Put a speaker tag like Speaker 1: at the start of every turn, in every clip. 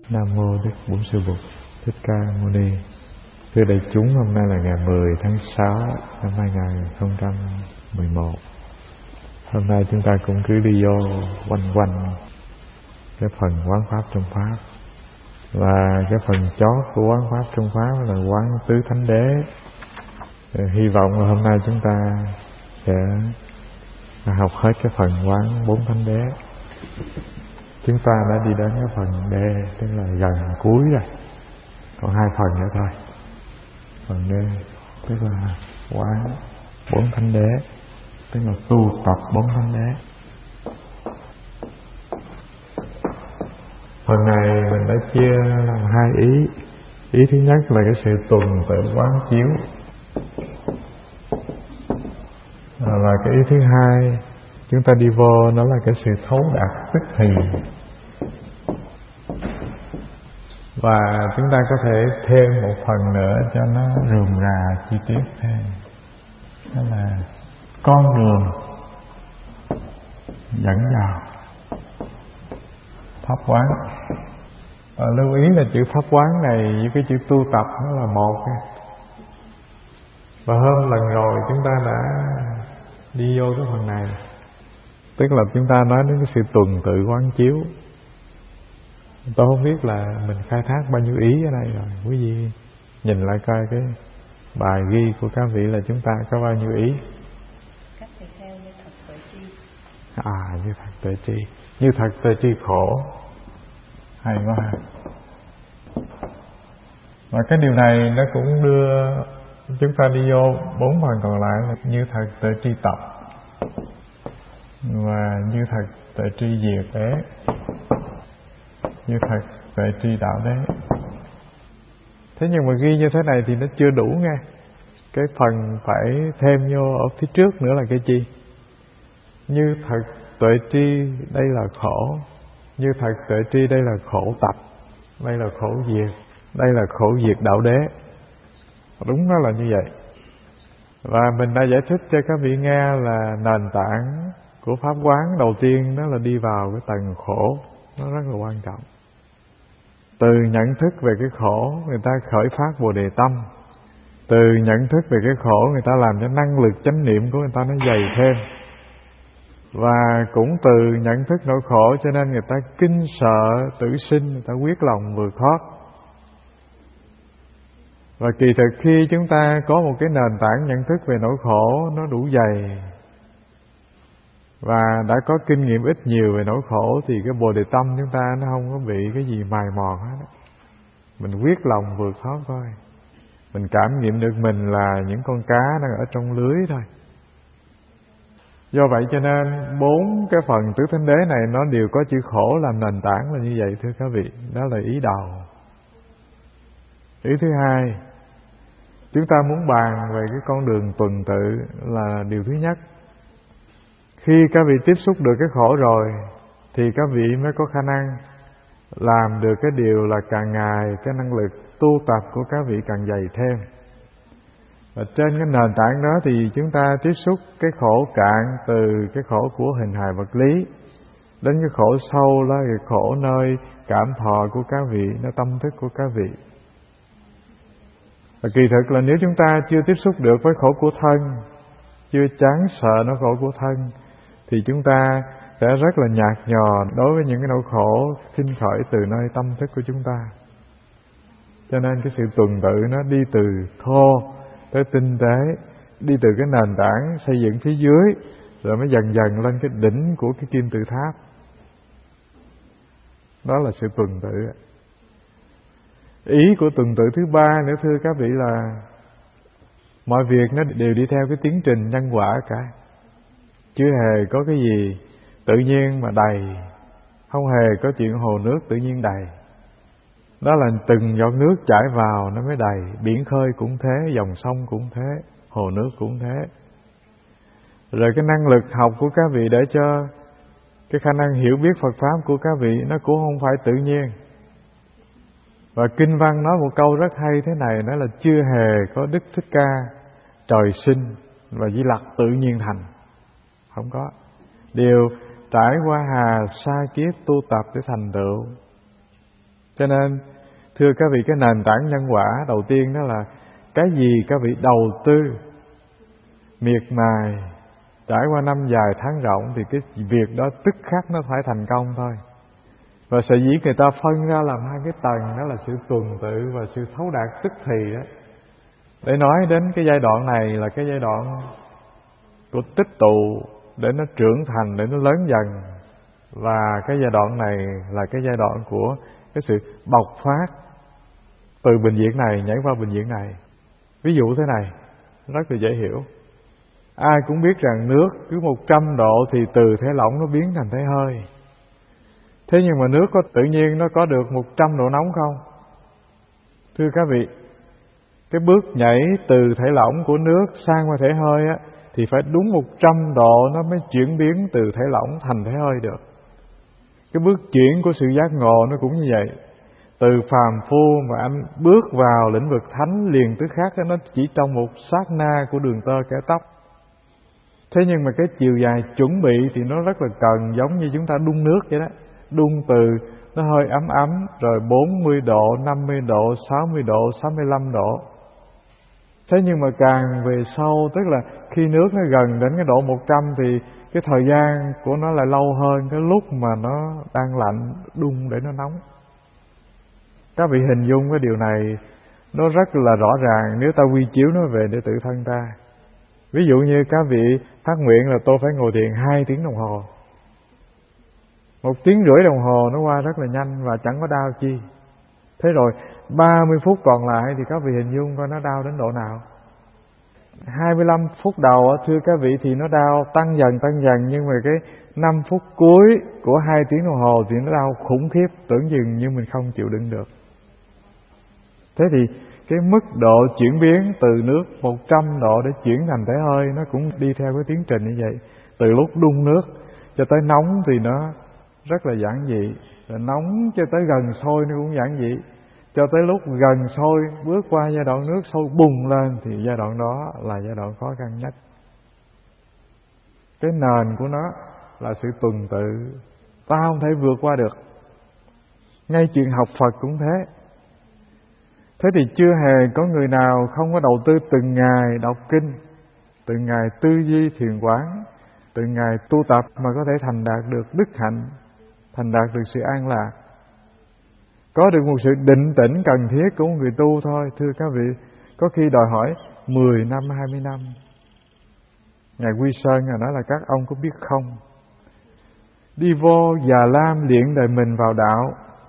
Speaker 1: Nam mô Đức Bổn Sư Bụt Thích Ca Mâu Ni. Thưa đại chúng, hôm nay là ngày 10 tháng 6 năm 2011. Hôm nay chúng ta cũng cứ đi vô quanh quanh cái phần quán pháp trong pháp. Và cái phần chót của quán pháp trong pháp là quán tứ thánh đế. Hy vọng là hôm nay chúng ta sẽ học hết cái phần quán bốn thánh đế. Chúng ta đã đi đến cái phần D, tức là gần cuối rồi, còn 2 phần nữa thôi. Phần D tức là quán bốn thánh đế, tức là tu tập bốn thánh đế. Phần này mình đã chia làm 2 ý. Ý thứ nhất là cái sự tuần tự quán chiếu, và cái ý thứ hai chúng ta đi vô đó là cái sự thấu đạt tức thì. Và chúng ta có thể thêm một phần nữa cho nó rườm rà chi tiết thêm, đó là con đường dẫn vào pháp quán. Và lưu ý là chữ pháp quán này với cái chữ tu tập nó là một. Và hôm lần rồi chúng ta đã đi vô cái phần này, tức là chúng ta nói đến cái sự tuần tự quán chiếu. Tôi không biết là mình khai thác bao nhiêu ý ở đây rồi. Quý vị nhìn lại coi cái bài ghi của các vị là chúng ta có bao nhiêu ý.
Speaker 2: Các thầy theo như thật tuệ tri.
Speaker 1: Như thật tuệ tri. Như thật tuệ tri khổ. Hay quá. Và cái điều này nó cũng đưa chúng ta đi vô 4 phần còn lại là như thật tuệ tri tập, và như thật tuệ tri diệt đế, như thật tuệ tri đạo đế. Thế nhưng mà ghi như thế này thì nó chưa đủ nghe. Cái phần phải thêm vô ở phía trước nữa là cái gì? Như thật tuệ tri đây là khổ, như thật tuệ tri đây là khổ tập, đây là khổ diệt, đây là khổ diệt đạo đế. Đúng nó là như vậy. Và mình đã giải thích cho các vị nghe là nền tảng của pháp quán đầu tiên đó là đi vào cái tầng khổ. Nó rất là quan trọng. Từ nhận thức về cái khổ người ta khởi phát Bồ Đề tâm. Từ nhận thức về cái khổ người ta làm cho năng lực chánh niệm của người ta nó dày thêm. Và cũng từ nhận thức nỗi khổ cho nên người ta kinh sợ tử sinh, người ta quyết lòng vượt thoát. Và kỳ thực khi chúng ta có một cái nền tảng nhận thức về nỗi khổ nó đủ dày và đã có kinh nghiệm ít nhiều về nỗi khổ thì cái Bồ Đề tâm chúng ta nó không có bị cái gì mài mòn hết. Mình quyết lòng vượt thoát thôi. Mình cảm nghiệm được mình là những con cá đang ở trong lưới thôi. Do vậy cho nên 4 cái phần tứ thánh đế này nó đều có chữ khổ làm nền tảng là như vậy thưa các vị. Đó là ý đầu. Ý thứ hai, chúng ta muốn bàn về cái con đường tuần tự là điều thứ nhất. Khi các vị tiếp xúc được cái khổ rồi thì các vị mới có khả năng làm được cái điều là càng ngày cái năng lực tu tập của các vị càng dày thêm. Và trên cái nền tảng đó thì chúng ta tiếp xúc cái khổ cạn, từ cái khổ của hình hài vật lý đến cái khổ sâu là cái khổ nơi cảm thọ của các vị, nó tâm thức của các vị. Và kỳ thực là nếu chúng ta chưa tiếp xúc được với khổ của thân, chưa chán sợ nỗi khổ của thân, thì chúng ta sẽ rất là nhạt nhòa đối với những cái nỗi khổ sinh khởi từ nơi tâm thức của chúng ta. Cho nên cái sự tuần tự nó đi từ thô tới tinh tế, đi từ cái nền tảng xây dựng phía dưới rồi mới dần dần lên cái đỉnh của cái kim tự tháp. Đó là sự tuần tự. Ý của tuần tự thứ ba nữa thưa các vị là mọi việc nó đều đi theo cái tiến trình nhân quả cả. Chưa hề có cái gì tự nhiên mà đầy, không hề có chuyện hồ nước tự nhiên đầy. Đó là từng giọt nước chảy vào nó mới đầy. Biển khơi cũng thế, dòng sông cũng thế, hồ nước cũng thế. Rồi cái năng lực học của các vị để cho cái khả năng hiểu biết Phật Pháp của các vị nó cũng không phải tự nhiên. Và kinh văn nói một câu rất hay thế này, đó là chưa hề có Đức Thích Ca trời sinh và Di Lặc tự nhiên thành. Không có. Đều trải qua hà sa kiếp tu tập để thành tựu. Cho nên thưa các vị, cái nền tảng nhân quả đầu tiên đó là cái gì các vị đầu tư miệt mài trải qua năm dài tháng rộng thì cái việc đó tức khắc nó phải thành công thôi. Và sở dĩ người ta phân ra làm hai cái tầng, đó là sự tuần tự và sự thấu đạt tức thì đó, để nói đến cái giai đoạn này là cái giai đoạn của tích tụ để nó trưởng thành, để nó lớn dần. Và cái giai đoạn này là cái giai đoạn của cái sự bộc phát từ bệnh viện này nhảy qua bệnh viện này. Ví dụ thế này rất là dễ hiểu. Ai cũng biết rằng nước cứ 100 độ thì từ thể lỏng nó biến thành thể hơi. Thế nhưng mà nước có tự nhiên nó có được 100 độ nóng không? Thưa các vị, cái bước nhảy từ thể lỏng của nước sang qua thể hơi á, thì phải đúng 100 độ nó mới chuyển biến từ thể lỏng thành thể hơi được. Cái bước chuyển của sự giác ngộ nó cũng như vậy. Từ phàm phu mà anh bước vào lĩnh vực thánh liền tức khác, nó chỉ trong một sát na của đường tơ kẻ tóc. Thế nhưng mà cái chiều dài chuẩn bị thì nó rất là cần, giống như chúng ta đun nước vậy đó. Đun từ nó hơi ấm ấm, rồi 40 độ, 50 độ, 60 độ, 65 độ. Thế nhưng mà càng về sau, tức là khi nước nó gần đến cái độ 100 thì cái thời gian của nó lại lâu hơn cái lúc mà nó đang lạnh đun để nó nóng. Các vị hình dung cái điều này nó rất là rõ ràng nếu ta quy chiếu nó về để tự thân ta. Ví dụ như các vị phát nguyện là tôi phải ngồi thiền 2 tiếng đồng hồ. 1 tiếng rưỡi đồng hồ nó qua rất là nhanh và chẳng có đau chi. Thế rồi 30 phút còn lại thì các vị hình dung coi nó đau đến độ nào. 25 phút đầu thưa các vị thì nó đau tăng dần, nhưng mà cái 5 phút cuối của 2 tiếng đồng hồ thì nó đau khủng khiếp, tưởng chừng như mình không chịu đựng được. Thế thì cái mức độ chuyển biến từ nước 100 độ để chuyển thành thể hơi nó cũng đi theo cái tiến trình như vậy. Từ lúc đun nước cho tới nóng thì nó rất là giản dị, rồi nóng cho tới gần sôi nó cũng giản dị, cho tới lúc gần sôi bước qua giai đoạn nước sôi bùng lên thì giai đoạn đó là giai đoạn khó khăn nhất. Cái nền của nó là sự tuần tự, ta không thể vượt qua được. Ngay chuyện học Phật cũng thế. Thế thì chưa hề có người nào không có đầu tư từng ngày đọc kinh, từng ngày tư duy thiền quán, từng ngày tu tập mà có thể thành đạt được đức hạnh, thành đạt được sự an lạc, có được một sự định tĩnh cần thiết của một người tu thôi. Thưa các vị, có khi đòi hỏi 10 năm, 20 năm. Ngài Quy Sơn nói là các ông có biết không, đi vô Già Lam luyện đời mình vào đạo.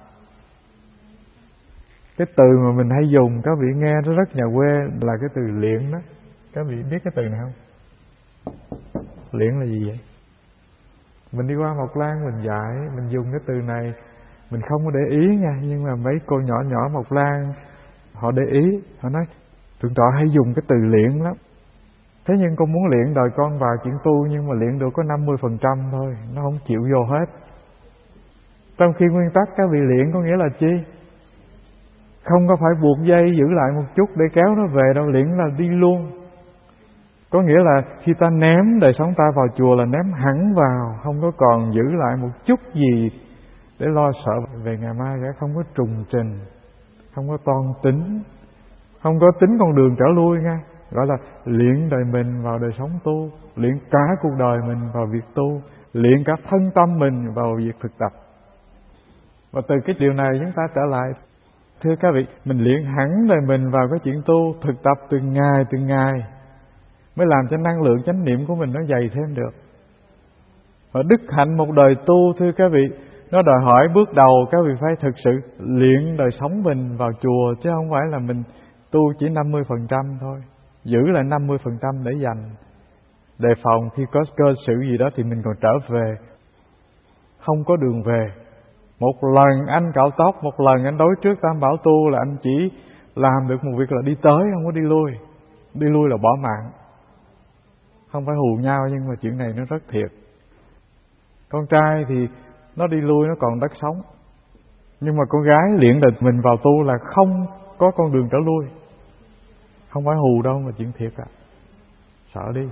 Speaker 1: Cái từ mà mình hay dùng, các vị nghe nó rất nhà quê, là cái từ luyện đó. Các vị biết cái từ này không? Luyện là gì vậy? Mình đi qua Mộc Lan mình dạy, mình dùng cái từ này, mình không có để ý nha, nhưng mà mấy cô nhỏ nhỏ Mộc Lan họ để ý, họ nói thượng tọa hay dùng cái từ luyện lắm. Thế nhưng con muốn luyện đời con vào chuyện tu, nhưng mà luyện được có 50% thôi, nó không chịu vô hết. Trong khi nguyên tắc các vị luyện có nghĩa là chi? Không có phải buộc dây giữ lại một chút để kéo nó về đâu, luyện là đi luôn. Có nghĩa là khi ta ném đời sống ta vào chùa là ném hẳn vào, không có còn giữ lại một chút gì để lo sợ về ngày mai cả, không có trùng trình, không có toan tính, không có tính con đường trở lui nha. Gọi là luyện đời mình vào đời sống tu, luyện cả cuộc đời mình vào việc tu, luyện cả thân tâm mình vào việc thực tập. Và từ cái điều này chúng ta trở lại, thưa các vị, mình luyện hẳn đời mình vào cái chuyện tu, thực tập từng ngày mới làm cho năng lượng chánh niệm của mình nó dày thêm được. Và đức hạnh một đời tu, thưa các vị, nó đòi hỏi bước đầu các vị phải thực sự luyện đời sống mình vào chùa, chứ không phải là mình tu chỉ 50% thôi, giữ lại 50% để dành đề phòng khi có cơ sự gì đó thì mình còn trở về. Không có đường về. Một lần anh cạo tóc, một lần anh đối trước Tam Bảo tu là anh chỉ làm được một việc là đi tới, không có đi lui. Đi lui là bỏ mạng. Không phải hù nhau, nhưng mà chuyện này nó rất thiệt. Con trai thì nó đi lui nó còn đất sống, nhưng mà con gái luyện đời mình vào tu là không có con đường trở lui. Không phải hù đâu mà chuyện thiệt à. Sợ đi.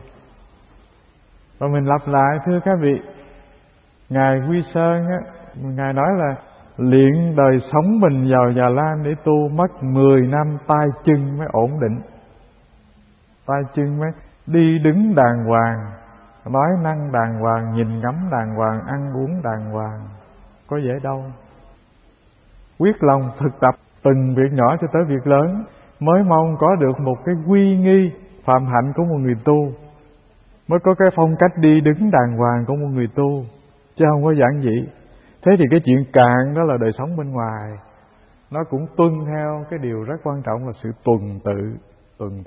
Speaker 1: Và mình lặp lại, thưa các vị, Ngài Quy Sơn á, Ngài nói là luyện đời sống mình vào Già Lam để tu mất 10 năm tay chân mới ổn định. Tay chân mới đi đứng đàng hoàng, nói năng đàng hoàng, nhìn ngắm đàng hoàng, ăn uống đàng hoàng. Có dễ đâu. Quyết lòng thực tập từng việc nhỏ cho tới việc lớn, mới mong có được một cái quy nghi phạm hạnh của một người tu, mới có cái phong cách đi đứng đàng hoàng của một người tu, chứ không có giản dị. Thế thì cái chuyện cạn đó là đời sống bên ngoài, nó cũng tuân theo cái điều rất quan trọng là sự tuần tự.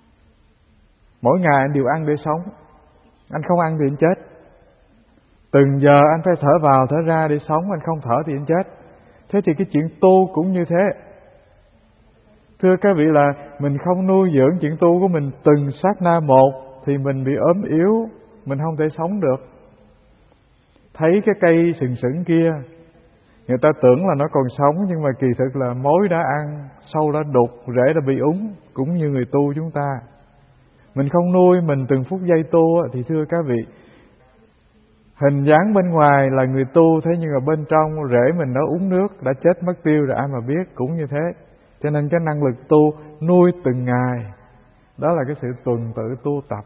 Speaker 1: Mỗi ngày anh đều ăn để sống, anh không ăn thì anh chết. Từng giờ anh phải thở vào thở ra để sống, anh không thở thì anh chết. Thế thì cái chuyện tu cũng như thế. Thưa các vị, là mình không nuôi dưỡng chuyện tu của mình từng sát na một thì mình bị ốm yếu, mình không thể sống được. Thấy cái cây sừng sững kia, người ta tưởng là nó còn sống, nhưng mà kỳ thực là mối đã ăn, sâu đã đục, rễ đã bị úng. Cũng như người tu chúng ta, mình không nuôi mình từng phút giây tu thì thưa các vị, hình dáng bên ngoài là người tu, thế nhưng mà bên trong rễ mình nó uống nước, đã chết mất tiêu rồi, ai mà biết. Cũng như thế. Cho nên cái năng lực tu nuôi từng ngày, đó là cái sự tuần tự tu tập.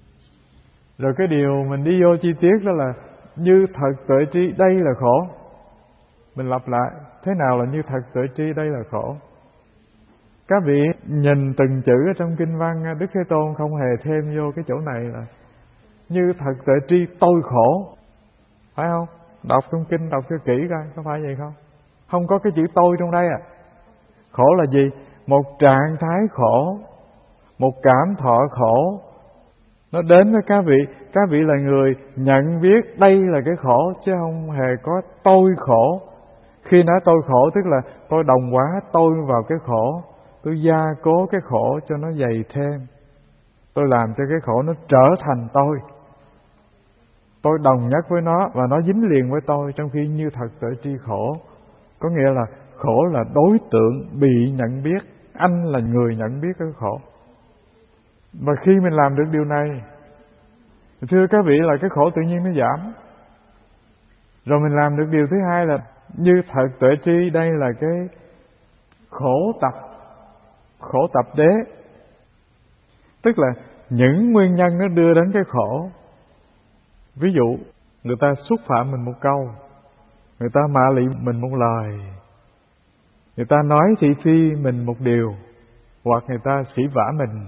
Speaker 1: Rồi cái điều mình đi vô chi tiết đó là như thật tuệ tri đây là khổ. Mình lặp lại, thế nào là như thật tuệ tri đây là khổ? Các vị nhìn từng chữ ở trong kinh văn, Đức Thế Tôn không hề thêm vô cái chỗ này là như thật tuệ tri tôi khổ, phải không? Đọc trong kinh đọc cho kỹ coi, có phải vậy không? Không có cái chữ tôi trong đây à. Khổ là gì? Một trạng thái khổ, một cảm thọ khổ, nó đến với các vị là người nhận biết đây là cái khổ, chứ không hề có tôi khổ. Khi nói tôi khổ tức là tôi đồng hóa tôi vào cái khổ, tôi gia cố cái khổ cho nó dày thêm, tôi làm cho cái khổ nó trở thành tôi đồng nhất với nó và nó dính liền với tôi. Trong khi như thật tuệ tri khổ có nghĩa là khổ là đối tượng bị nhận biết, anh là người nhận biết cái khổ. Và khi mình làm được điều này, thưa các vị, là cái khổ tự nhiên nó giảm. Rồi mình làm được điều thứ hai là như thật tuệ tri, đây là cái khổ tập đế. Tức là những nguyên nhân nó đưa đến cái khổ. Ví dụ, người ta xúc phạm mình một câu, người ta mạ lị mình một lời, người ta nói thị phi mình một điều, hoặc người ta sỉ vả mình.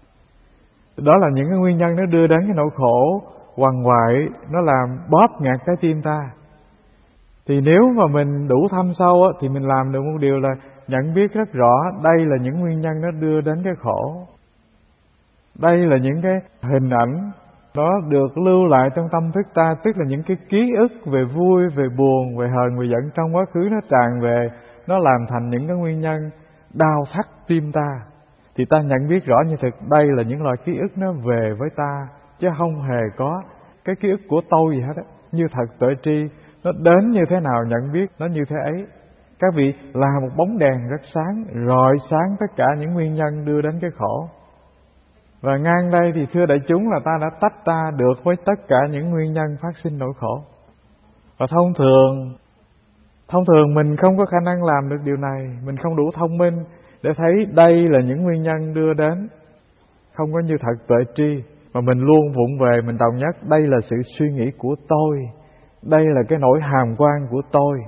Speaker 1: Đó là những cái nguyên nhân nó đưa đến cái nỗi khổ quằn quại, nó làm bóp nghẹt trái tim ta. Thì nếu mà mình đủ thâm sâu thì mình làm được một điều là nhận biết rất rõ đây là những nguyên nhân nó đưa đến cái khổ. Đây là những cái hình ảnh nó được lưu lại trong tâm thức ta, tức là những cái ký ức về vui, về buồn, về hờn, về giận trong quá khứ nó tràn về, nó làm thành những cái nguyên nhân đau thắt tim ta. Thì ta nhận biết rõ như thực đây là những loại ký ức nó về với ta, chứ không hề có cái ký ức của tôi gì hết á. Như thật tuệ tri nó đến như thế nào nhận biết nó như thế ấy. Các vị là một bóng đèn rất sáng, rọi sáng tất cả những nguyên nhân đưa đến cái khổ. Và ngang đây thì thưa đại chúng là ta đã tách ta được với tất cả những nguyên nhân phát sinh nỗi khổ. Và thông thường mình không có khả năng làm được điều này, mình không đủ thông minh để thấy đây là những nguyên nhân đưa đến, không có như thật tuệ tri, mà mình luôn vụng về, mình đồng nhất đây là sự suy nghĩ của tôi, đây là cái nỗi hàm quan của tôi,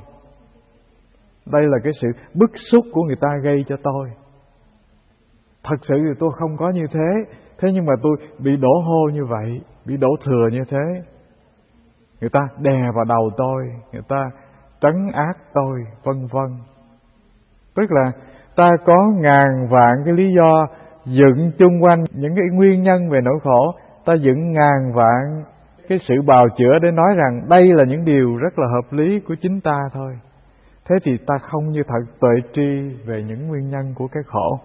Speaker 1: đây là cái sự bức xúc của người ta gây cho tôi. Thật sự thì tôi không có như thế nhưng mà tôi bị đổ hô như vậy, bị đổ thừa như thế. Người ta đè vào đầu tôi, người ta trấn áp tôi, vân vân. Tức là ta có ngàn vạn cái lý do dựng chung quanh những cái nguyên nhân về nỗi khổ, ta dựng ngàn vạn cái sự bào chữa để nói rằng đây là những điều rất là hợp lý của chính ta thôi. Thế thì ta không như thật tuệ tri về những nguyên nhân của cái khổ.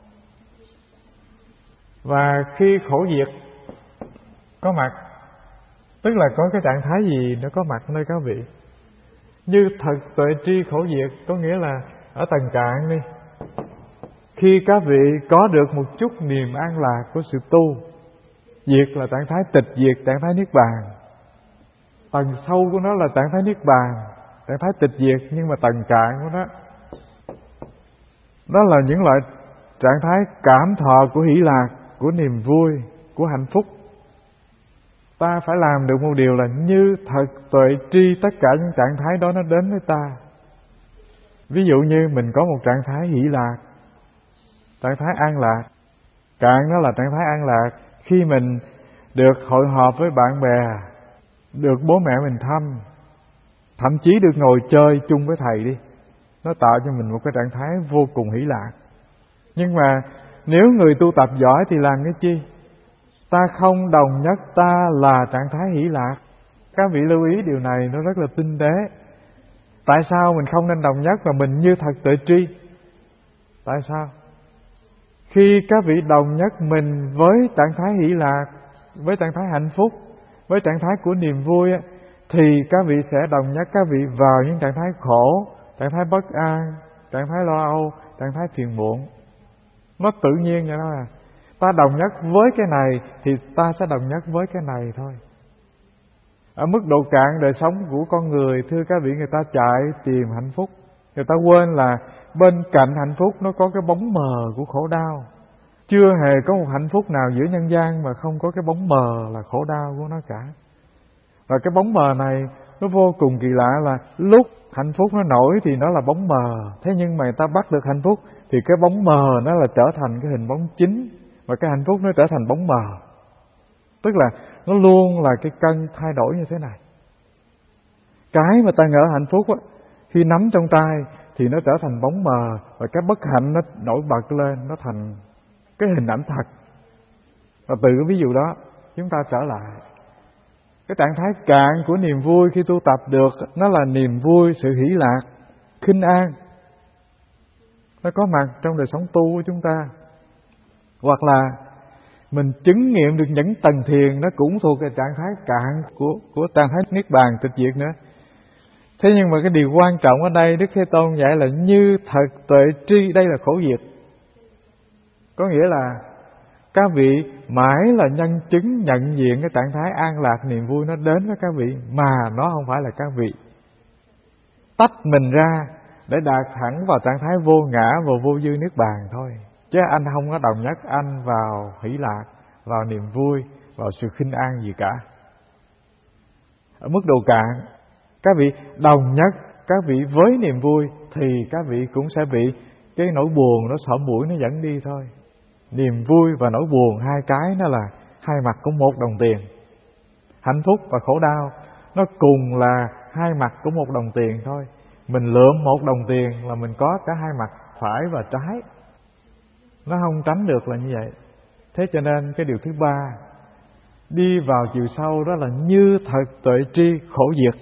Speaker 1: Và khi khổ diệt có mặt, tức là có cái trạng thái gì nó có mặt nơi các vị. Như thật tuệ tri khổ diệt có nghĩa là ở tầng cạn đi, khi các vị có được một chút niềm an lạc của sự tu, diệt là trạng thái tịch diệt, trạng thái niết bàn. Tầng sâu của nó là trạng thái niết bàn, trạng thái tịch diệt nhưng mà tầng cạn của nó. Đó là những loại trạng thái cảm thọ của hỷ lạc, của niềm vui, của hạnh phúc. Ta phải làm được một điều là như thật tuệ tri tất cả những trạng thái đó nó đến với ta. Ví dụ như mình có một trạng thái hỷ lạc, trạng thái an lạc. Cạn đó là trạng thái an lạc khi mình được hội họp với bạn bè, được bố mẹ mình thăm, thậm chí được ngồi chơi chung với thầy đi. Nó tạo cho mình một cái trạng thái vô cùng hỷ lạc. Nhưng mà nếu người tu tập giỏi thì làm cái chi? Ta không đồng nhất ta là trạng thái hỷ lạc. Các vị lưu ý điều này nó rất là tinh tế. Tại sao mình không nên đồng nhất mà mình như thật tuệ tri? Tại sao? Khi các vị đồng nhất mình với trạng thái hỷ lạc, với trạng thái hạnh phúc, với trạng thái của niềm vui, thì các vị sẽ đồng nhất các vị vào những trạng thái khổ, trạng thái bất an, trạng thái lo âu, trạng thái phiền muộn. Nó tự nhiên vậy đó à. Ta đồng nhất với cái này thì ta sẽ đồng nhất với cái này thôi. Ở mức độ cạn đời sống của con người, thưa các vị, người ta chạy tìm hạnh phúc. Người ta quên là bên cạnh hạnh phúc nó có cái bóng mờ của khổ đau. Chưa hề có một hạnh phúc nào giữa nhân gian mà không có cái bóng mờ là khổ đau của nó cả. Và cái bóng mờ này nó vô cùng kỳ lạ là lúc hạnh phúc nó nổi thì nó là bóng mờ. Thế nhưng mà người ta bắt được hạnh phúc thì cái bóng mờ nó là trở thành cái hình bóng chính. Và cái hạnh phúc nó trở thành bóng mờ. Tức là nó luôn là cái cân thay đổi như thế này. Cái mà ta ngỡ hạnh phúc á, khi nắm trong tay thì nó trở thành bóng mờ. Và cái bất hạnh nó nổi bật lên, nó thành cái hình ảnh thật. Và từ cái ví dụ đó chúng ta trở lại cái trạng thái cạn của niềm vui khi tu tập được. Nó là niềm vui, sự hỷ lạc, khinh an. Nó có mặt trong đời sống tu của chúng ta. Hoặc là mình chứng nghiệm được những tầng thiền, nó cũng thuộc cái trạng thái cạn của trạng thái niết bàn tịch diệt nữa. Thế nhưng mà cái điều quan trọng ở đây Đức Thế Tôn dạy là như thật tuệ tri, đây là khổ diệt. Có nghĩa là các vị mãi là nhân chứng nhận diện cái trạng thái an lạc niềm vui nó đến với các vị, mà nó không phải là các vị. Tách mình ra để đạt thẳng vào trạng thái vô ngã và vô dư niết bàn thôi. Chứ anh không có đồng nhất anh vào hỷ lạc, vào niềm vui, vào sự khinh an gì cả. Ở mức độ cạn, các vị đồng nhất các vị với niềm vui thì các vị cũng sẽ bị cái nỗi buồn nó xỏ mũi nó dẫn đi thôi. Niềm vui và nỗi buồn, hai cái nó là hai mặt của một đồng tiền. Hạnh phúc và khổ đau nó cùng là hai mặt của một đồng tiền thôi. Mình lượm một đồng tiền là mình có cả hai mặt phải và trái. Nó không tránh được là như vậy. Thế cho nên cái điều thứ ba, đi vào chiều sâu đó là như thật tuệ tri khổ diệt.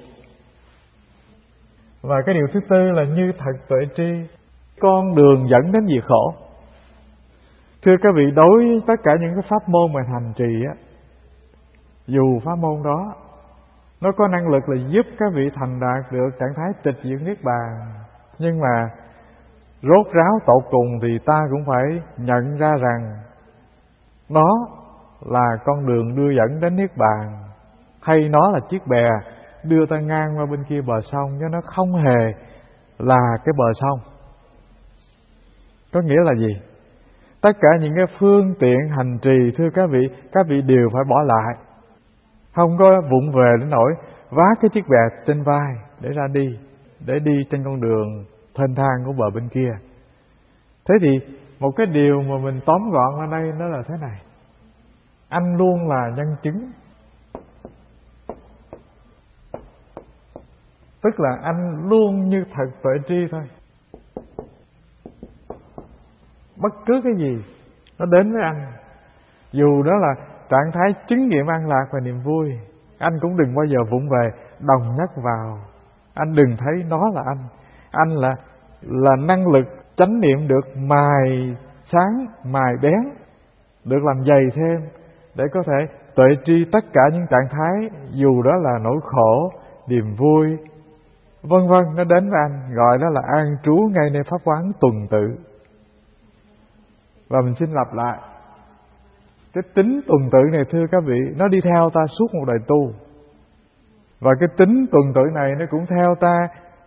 Speaker 1: Và cái điều thứ tư là như thật tuệ tri con đường dẫn đến diệt khổ. Thưa các vị, đối với tất cả những cái pháp môn mà hành trì á, dù pháp môn đó nó có năng lực là giúp các vị thành đạt được trạng thái tịch diệt niết bàn, nhưng mà rốt ráo tột cùng thì ta cũng phải nhận ra rằng đó là con đường đưa dẫn đến niết bàn, hay nó là chiếc bè đưa ta ngang qua bên kia bờ sông, chứ nó không hề là cái bờ sông. Có nghĩa là gì? Tất cả những cái phương tiện hành trì, thưa các vị đều phải bỏ lại. Không có vụng về đến nỗi vác cái chiếc bè trên vai để ra đi, để đi trên con đường thênh thang của bờ bên kia. Thế thì một cái điều mà mình tóm gọn ở đây nó là thế này: anh luôn là nhân chứng. Tức là anh luôn như thật tuệ tri thôi. Bất cứ cái gì nó đến với anh, dù đó là trạng thái chứng nghiệm an lạc và niềm vui, anh cũng đừng bao giờ vụng về đồng nhất vào. Anh đừng thấy nó là anh là năng lực chánh niệm được mài sáng, mài bén, được làm dày thêm để có thể tuệ tri tất cả những trạng thái, dù đó là nỗi khổ, niềm vui, vân vân, nó đến với anh, gọi đó là an trú ngay nơi pháp quán tuần tự. Và mình xin lặp lại, cái tính tuần tự này thưa các vị, nó đi theo ta suốt một đời tu. Và cái tính tuần tự này nó cũng theo ta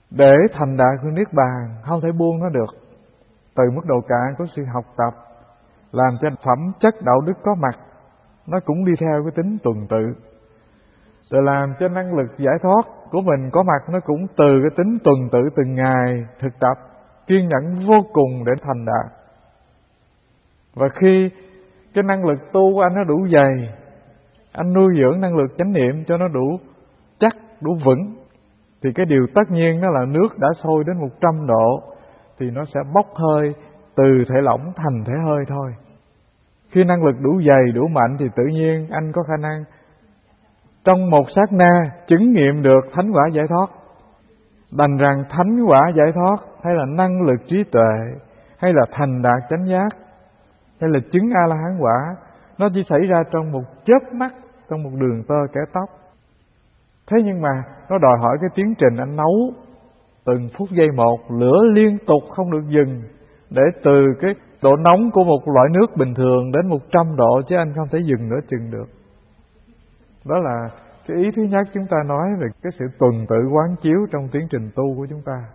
Speaker 1: để thành đạt của Niết Bàn, không thể buông nó được. Từ mức độ cạn của sự học tập, làm cho phẩm chất đạo đức có mặt, nó cũng đi theo cái tính tuần tự. Rồi làm cho năng lực giải thoát của mình có mặt, nó cũng từ cái tính tuần tự từng ngày thực tập, kiên nhẫn vô cùng để thành đạt. Và khi cái năng lực tu của anh nó đủ dày, anh nuôi dưỡng năng lực chánh niệm cho nó đủ chắc, đủ vững, thì cái điều tất nhiên đó là nước đã sôi đến 100 độ thì nó sẽ bốc hơi từ thể lỏng thành thể hơi thôi. Khi năng lực đủ dày, đủ mạnh thì tự nhiên anh có khả năng trong một sát na chứng nghiệm được thánh quả giải thoát. Đành rằng thánh quả giải thoát, hay là năng lực trí tuệ, hay là thành đạt chánh giác, hay là chứng A-la-hán quả, nó chỉ xảy ra trong một chớp mắt, trong một đường tơ kẻ tóc. Thế nhưng mà nó đòi hỏi cái tiến trình anh nấu từng phút giây một, lửa liên tục không được dừng, để từ cái độ nóng của một loại nước bình thường đến 100 độ, chứ anh không thể dừng nửa chừng được. Đó là cái ý thứ nhất chúng ta nói về cái sự tuần tự quán chiếu trong tiến trình tu của chúng ta.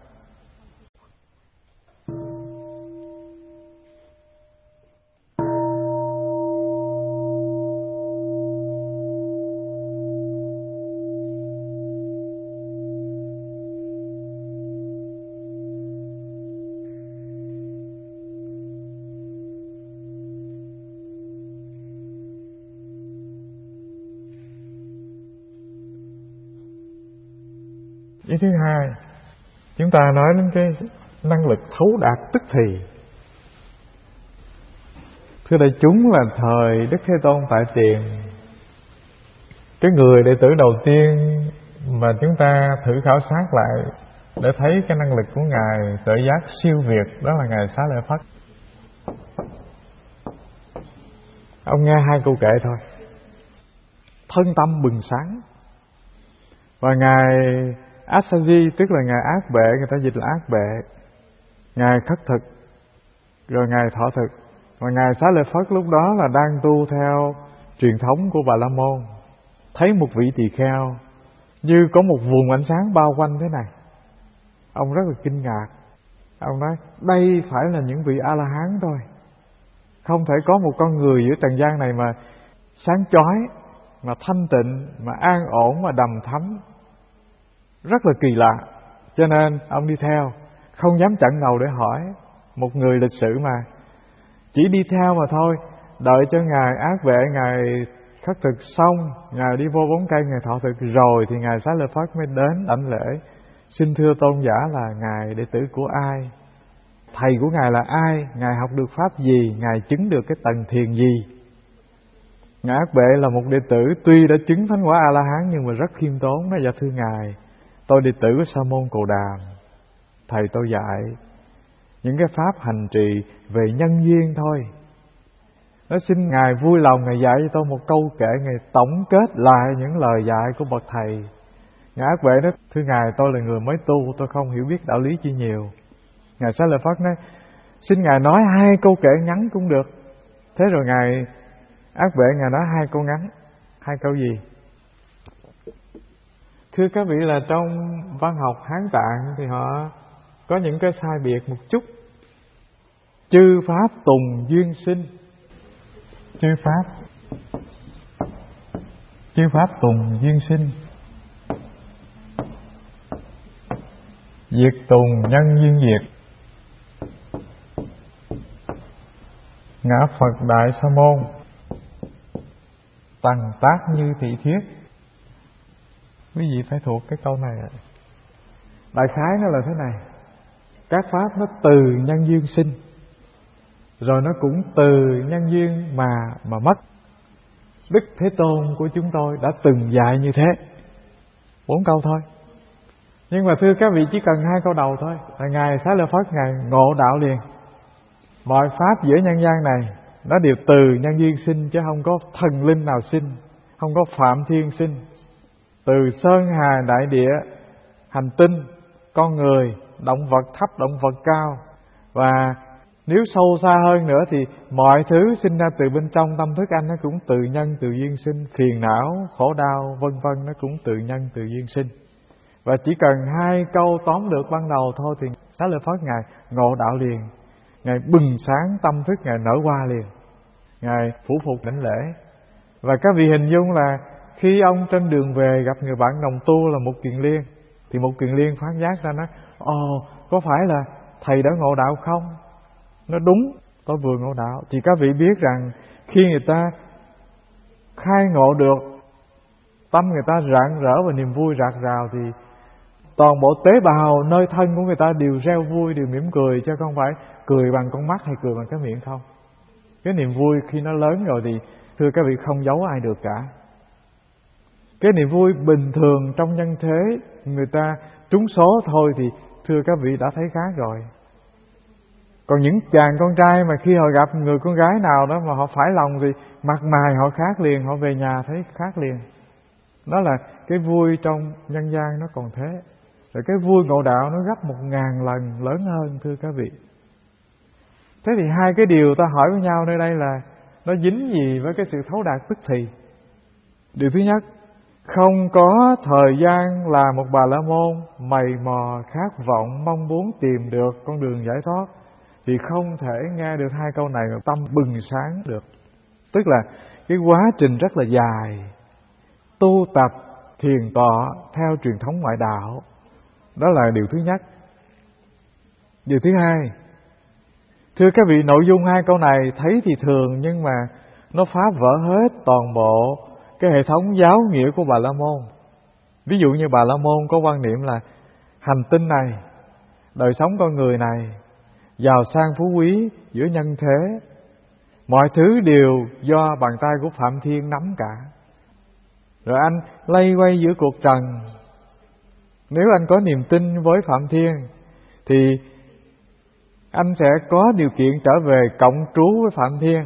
Speaker 1: Ý thứ hai, chúng ta nói đến cái năng lực thấu đạt tức thì. Thưa đại chúng, là thời Đức Thế Tôn tại tiền, cái người đệ tử đầu tiên mà chúng ta thử khảo sát lại để thấy cái năng lực của Ngài tuệ giác siêu việt, đó là Ngài Xá Lợi Phất. Ông nghe 2 câu kệ thôi, thân tâm bừng sáng. Và Ngài Asaji, tức là Ngài ác bệ, người ta dịch là ác bệ, Ngài khất thực, rồi Ngài thọ thực. Và Ngài Xá Lợi Phất lúc đó là đang tu theo truyền thống của Bà La Môn, thấy một vị tỳ kheo như có một vùng ánh sáng bao quanh thế này. Ông rất là kinh ngạc. Ông nói đây phải là những vị A-la-hán thôi, không thể có một con người giữa trần gian này mà sáng chói, mà thanh tịnh, mà an ổn, mà đầm thắm. Rất là kỳ lạ. Cho nên ông đi theo, không dám chặn đầu để hỏi. Một người lịch sự mà, chỉ đi theo mà thôi. Đợi cho Ngài ác vệ, Ngài khất thực xong, Ngài đi vô bóng cây, Ngài thọ thực rồi thì Ngài Xá Lợi Phất mới đến đảnh lễ. Xin thưa tôn giả là Ngài đệ tử của ai, thầy của Ngài là ai, Ngài học được pháp gì, Ngài chứng được cái tầng thiền gì. Ngài ác bệ là một đệ tử tuy đã chứng thánh quả A-la-hán nhưng mà rất khiêm tốn. Nói dạ thưa Ngài, tôi đệ tử của Sa môn Cồ Đàm, thầy tôi dạy những cái pháp hành trì về nhân duyên thôi. Nó xin Ngài vui lòng Ngài dạy cho tôi một câu kệ, Ngài tổng kết lại những lời dạy của bậc thầy. Ngài ác bệ nói thưa Ngài, tôi là người mới tu, tôi không hiểu biết đạo lý chi nhiều. Ngài Xá Lợi Phất nói xin Ngài nói 2 câu kệ ngắn cũng được. Thế rồi Ngài ác bệ Ngài nói 2 câu ngắn. 2 câu gì? Thưa các vị, là trong văn học Hán Tạng thì họ có những cái sai biệt một chút. Chư pháp tùng duyên sinh. Chư pháp tùng duyên sinh, diệt tùng nhân duyên diệt. Ngã Phật Đại Sa Môn, tằng tác như thị thiết. Quý vị phải thuộc cái câu này. Đại khái nó là thế này: các pháp nó từ nhân duyên sinh, rồi nó cũng từ nhân duyên mà mất. Đức Thế Tôn của chúng tôi đã từng dạy như thế. 4 câu thôi. Nhưng mà thưa các vị, chỉ cần 2 câu đầu thôi là Ngài Xá Lợi Phất Ngài ngộ đạo liền. Mọi pháp giữa nhân gian này nó đều từ nhân duyên sinh, chứ không có thần linh nào sinh, không có phạm thiên sinh. Từ sơn hà đại địa, hành tinh, con người, động vật thấp, động vật cao. Và nếu sâu xa hơn nữa thì mọi thứ sinh ra từ bên trong tâm thức anh nó cũng từ nhân từ duyên sinh. Phiền não, khổ đau, vân vân nó cũng từ nhân từ duyên sinh. Và chỉ cần 2 câu tóm được ban đầu thôi thì Xá Lợi Phất Ngài ngộ đạo liền. Ngài bừng sáng tâm thức, Ngài nở hoa liền. Ngài phủ phục đảnh lễ. Và các vị hình dung là khi ông trên đường về gặp người bạn đồng tu là Mục Kiền Liên, thì Mục Kiền Liên phát giác ra nói: có phải là thầy đã ngộ đạo không? Nó đúng, tôi vừa ngộ đạo. Thì các vị biết rằng khi người ta khai ngộ được, tâm người ta rạng rỡ và niềm vui rạc rào, thì toàn bộ tế bào nơi thân của người ta đều reo vui, đều mỉm cười, chứ không phải cười bằng con mắt hay cười bằng cái miệng không. Cái niềm vui khi nó lớn rồi thì thưa các vị không giấu ai được cả. Cái niềm vui bình thường trong nhân thế, người ta trúng số thôi thì thưa các vị đã thấy khác rồi. Còn những chàng con trai mà khi họ gặp người con gái nào đó mà họ phải lòng thì mặt mày họ khác liền, họ về nhà thấy khác liền. Đó là cái vui trong nhân gian nó còn thế. Rồi cái vui ngộ đạo nó gấp 1000 lần lớn hơn thưa các vị. Thế thì 2 cái điều ta hỏi với nhau nơi đây là nó dính gì với cái sự thấu đạt tức thì? Điều thứ nhất, không có thời gian là một Bà La Môn mày mò khát vọng mong muốn tìm được con đường giải thoát thì không thể nghe được 2 câu này mà tâm bừng sáng được. Tức là cái quá trình rất là dài, tu tập thiền tọa theo truyền thống ngoại đạo. Đó là điều thứ nhất. Điều thứ hai, thưa các vị, nội dung 2 câu này thấy thì thường, nhưng mà nó phá vỡ hết toàn bộ cái hệ thống giáo nghĩa của Bà La Môn. Ví dụ như Bà La Môn có quan niệm là hành tinh này, đời sống con người này, giàu sang phú quý giữa nhân thế, mọi thứ đều do bàn tay của Phạm Thiên nắm cả. Rồi anh lay quay giữa cuộc trần. Nếu anh có niềm tin với Phạm Thiên thì anh sẽ có điều kiện trở về cộng trú với Phạm Thiên.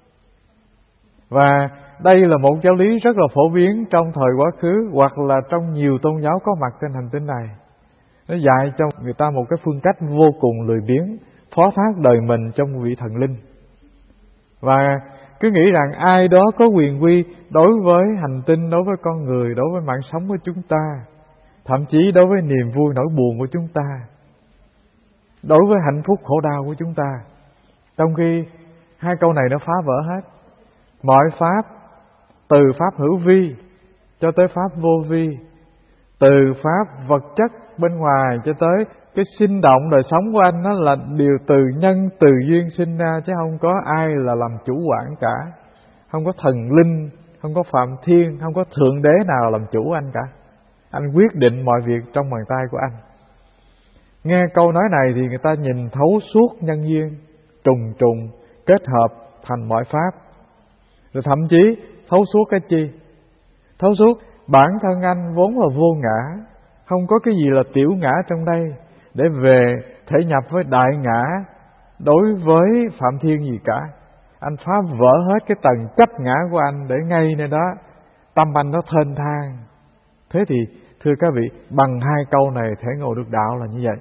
Speaker 1: Và đây là một giáo lý rất là phổ biến trong thời quá khứ hoặc là trong nhiều tôn giáo có mặt trên hành tinh này. Nó dạy cho người ta một cái phương cách vô cùng lười biếng, phó thác đời mình trong một vị thần linh. Và cứ nghĩ rằng ai đó có quyền quy đối với hành tinh, đối với con người, đối với mạng sống của chúng ta, thậm chí đối với niềm vui nỗi buồn của chúng ta, đối với hạnh phúc khổ đau của chúng ta. Trong khi 2 câu này nó phá vỡ hết. Mọi pháp, từ pháp hữu vi cho tới pháp vô vi, từ pháp vật chất bên ngoài cho tới cái sinh động đời sống của anh, nó là điều từ nhân từ duyên sinh ra, chứ không có ai là làm chủ quản cả. Không có thần linh, không có Phạm Thiên, không có Thượng Đế nào làm chủ anh cả. Anh quyết định mọi việc trong bàn tay của anh. Nghe câu nói này thì người ta nhìn thấu suốt nhân duyên trùng trùng kết hợp thành mọi pháp. Rồi thậm chí thấu suốt cái chi? Thấu suốt bản thân anh vốn là vô ngã, không có cái gì là tiểu ngã trong đây để về thể nhập với đại ngã đối với Phạm Thiên gì cả. Anh phá vỡ hết cái tầng chấp ngã của anh để ngay nơi đó tâm anh nó thênh thang. Thế thì thưa các vị, bằng 2 câu này thể ngộ được đạo là như vậy.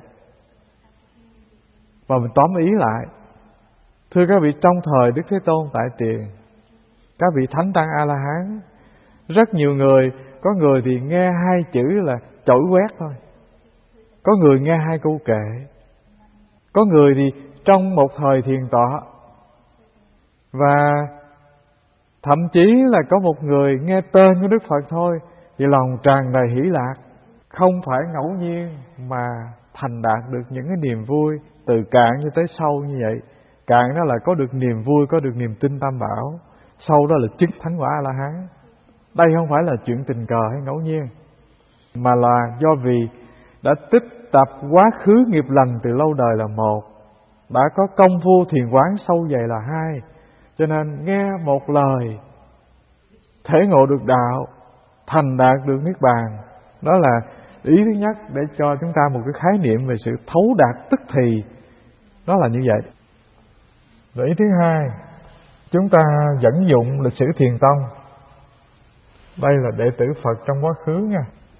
Speaker 1: Và mình tóm ý lại, thưa các vị, trong thời Đức Thế Tôn tại tiền, các vị thánh tăng A-la-hán, rất nhiều người, có người thì nghe 2 chữ là chổi quét thôi, có người nghe 2 câu kệ, có người thì trong một thời thiền tọa, và thậm chí là có một người nghe tên của Đức Phật thôi thì lòng tràn đầy hỷ lạc. Không phải ngẫu nhiên mà thành đạt được những cái niềm vui từ cạn cho tới sâu như vậy. Cạn đó là có được niềm vui, có được niềm tin Tam Bảo, sâu đó là chứng thánh quả A-la-hán. Đây không phải là chuyện tình cờ hay ngẫu nhiên, mà là do vì đã tích tập quá khứ nghiệp lành từ lâu đời là một, đã có công phu thiền quán sâu dày là 2, cho nên nghe một lời thể ngộ được đạo, thành đạt được niết bàn. Đó là ý thứ nhất để cho chúng ta một cái khái niệm về sự thấu đạt tức thì. Đó là như vậy. Rồi ý thứ hai, chúng ta dẫn dụng lịch sử Thiền Tông. Đây là đệ tử Phật trong quá khứ nha.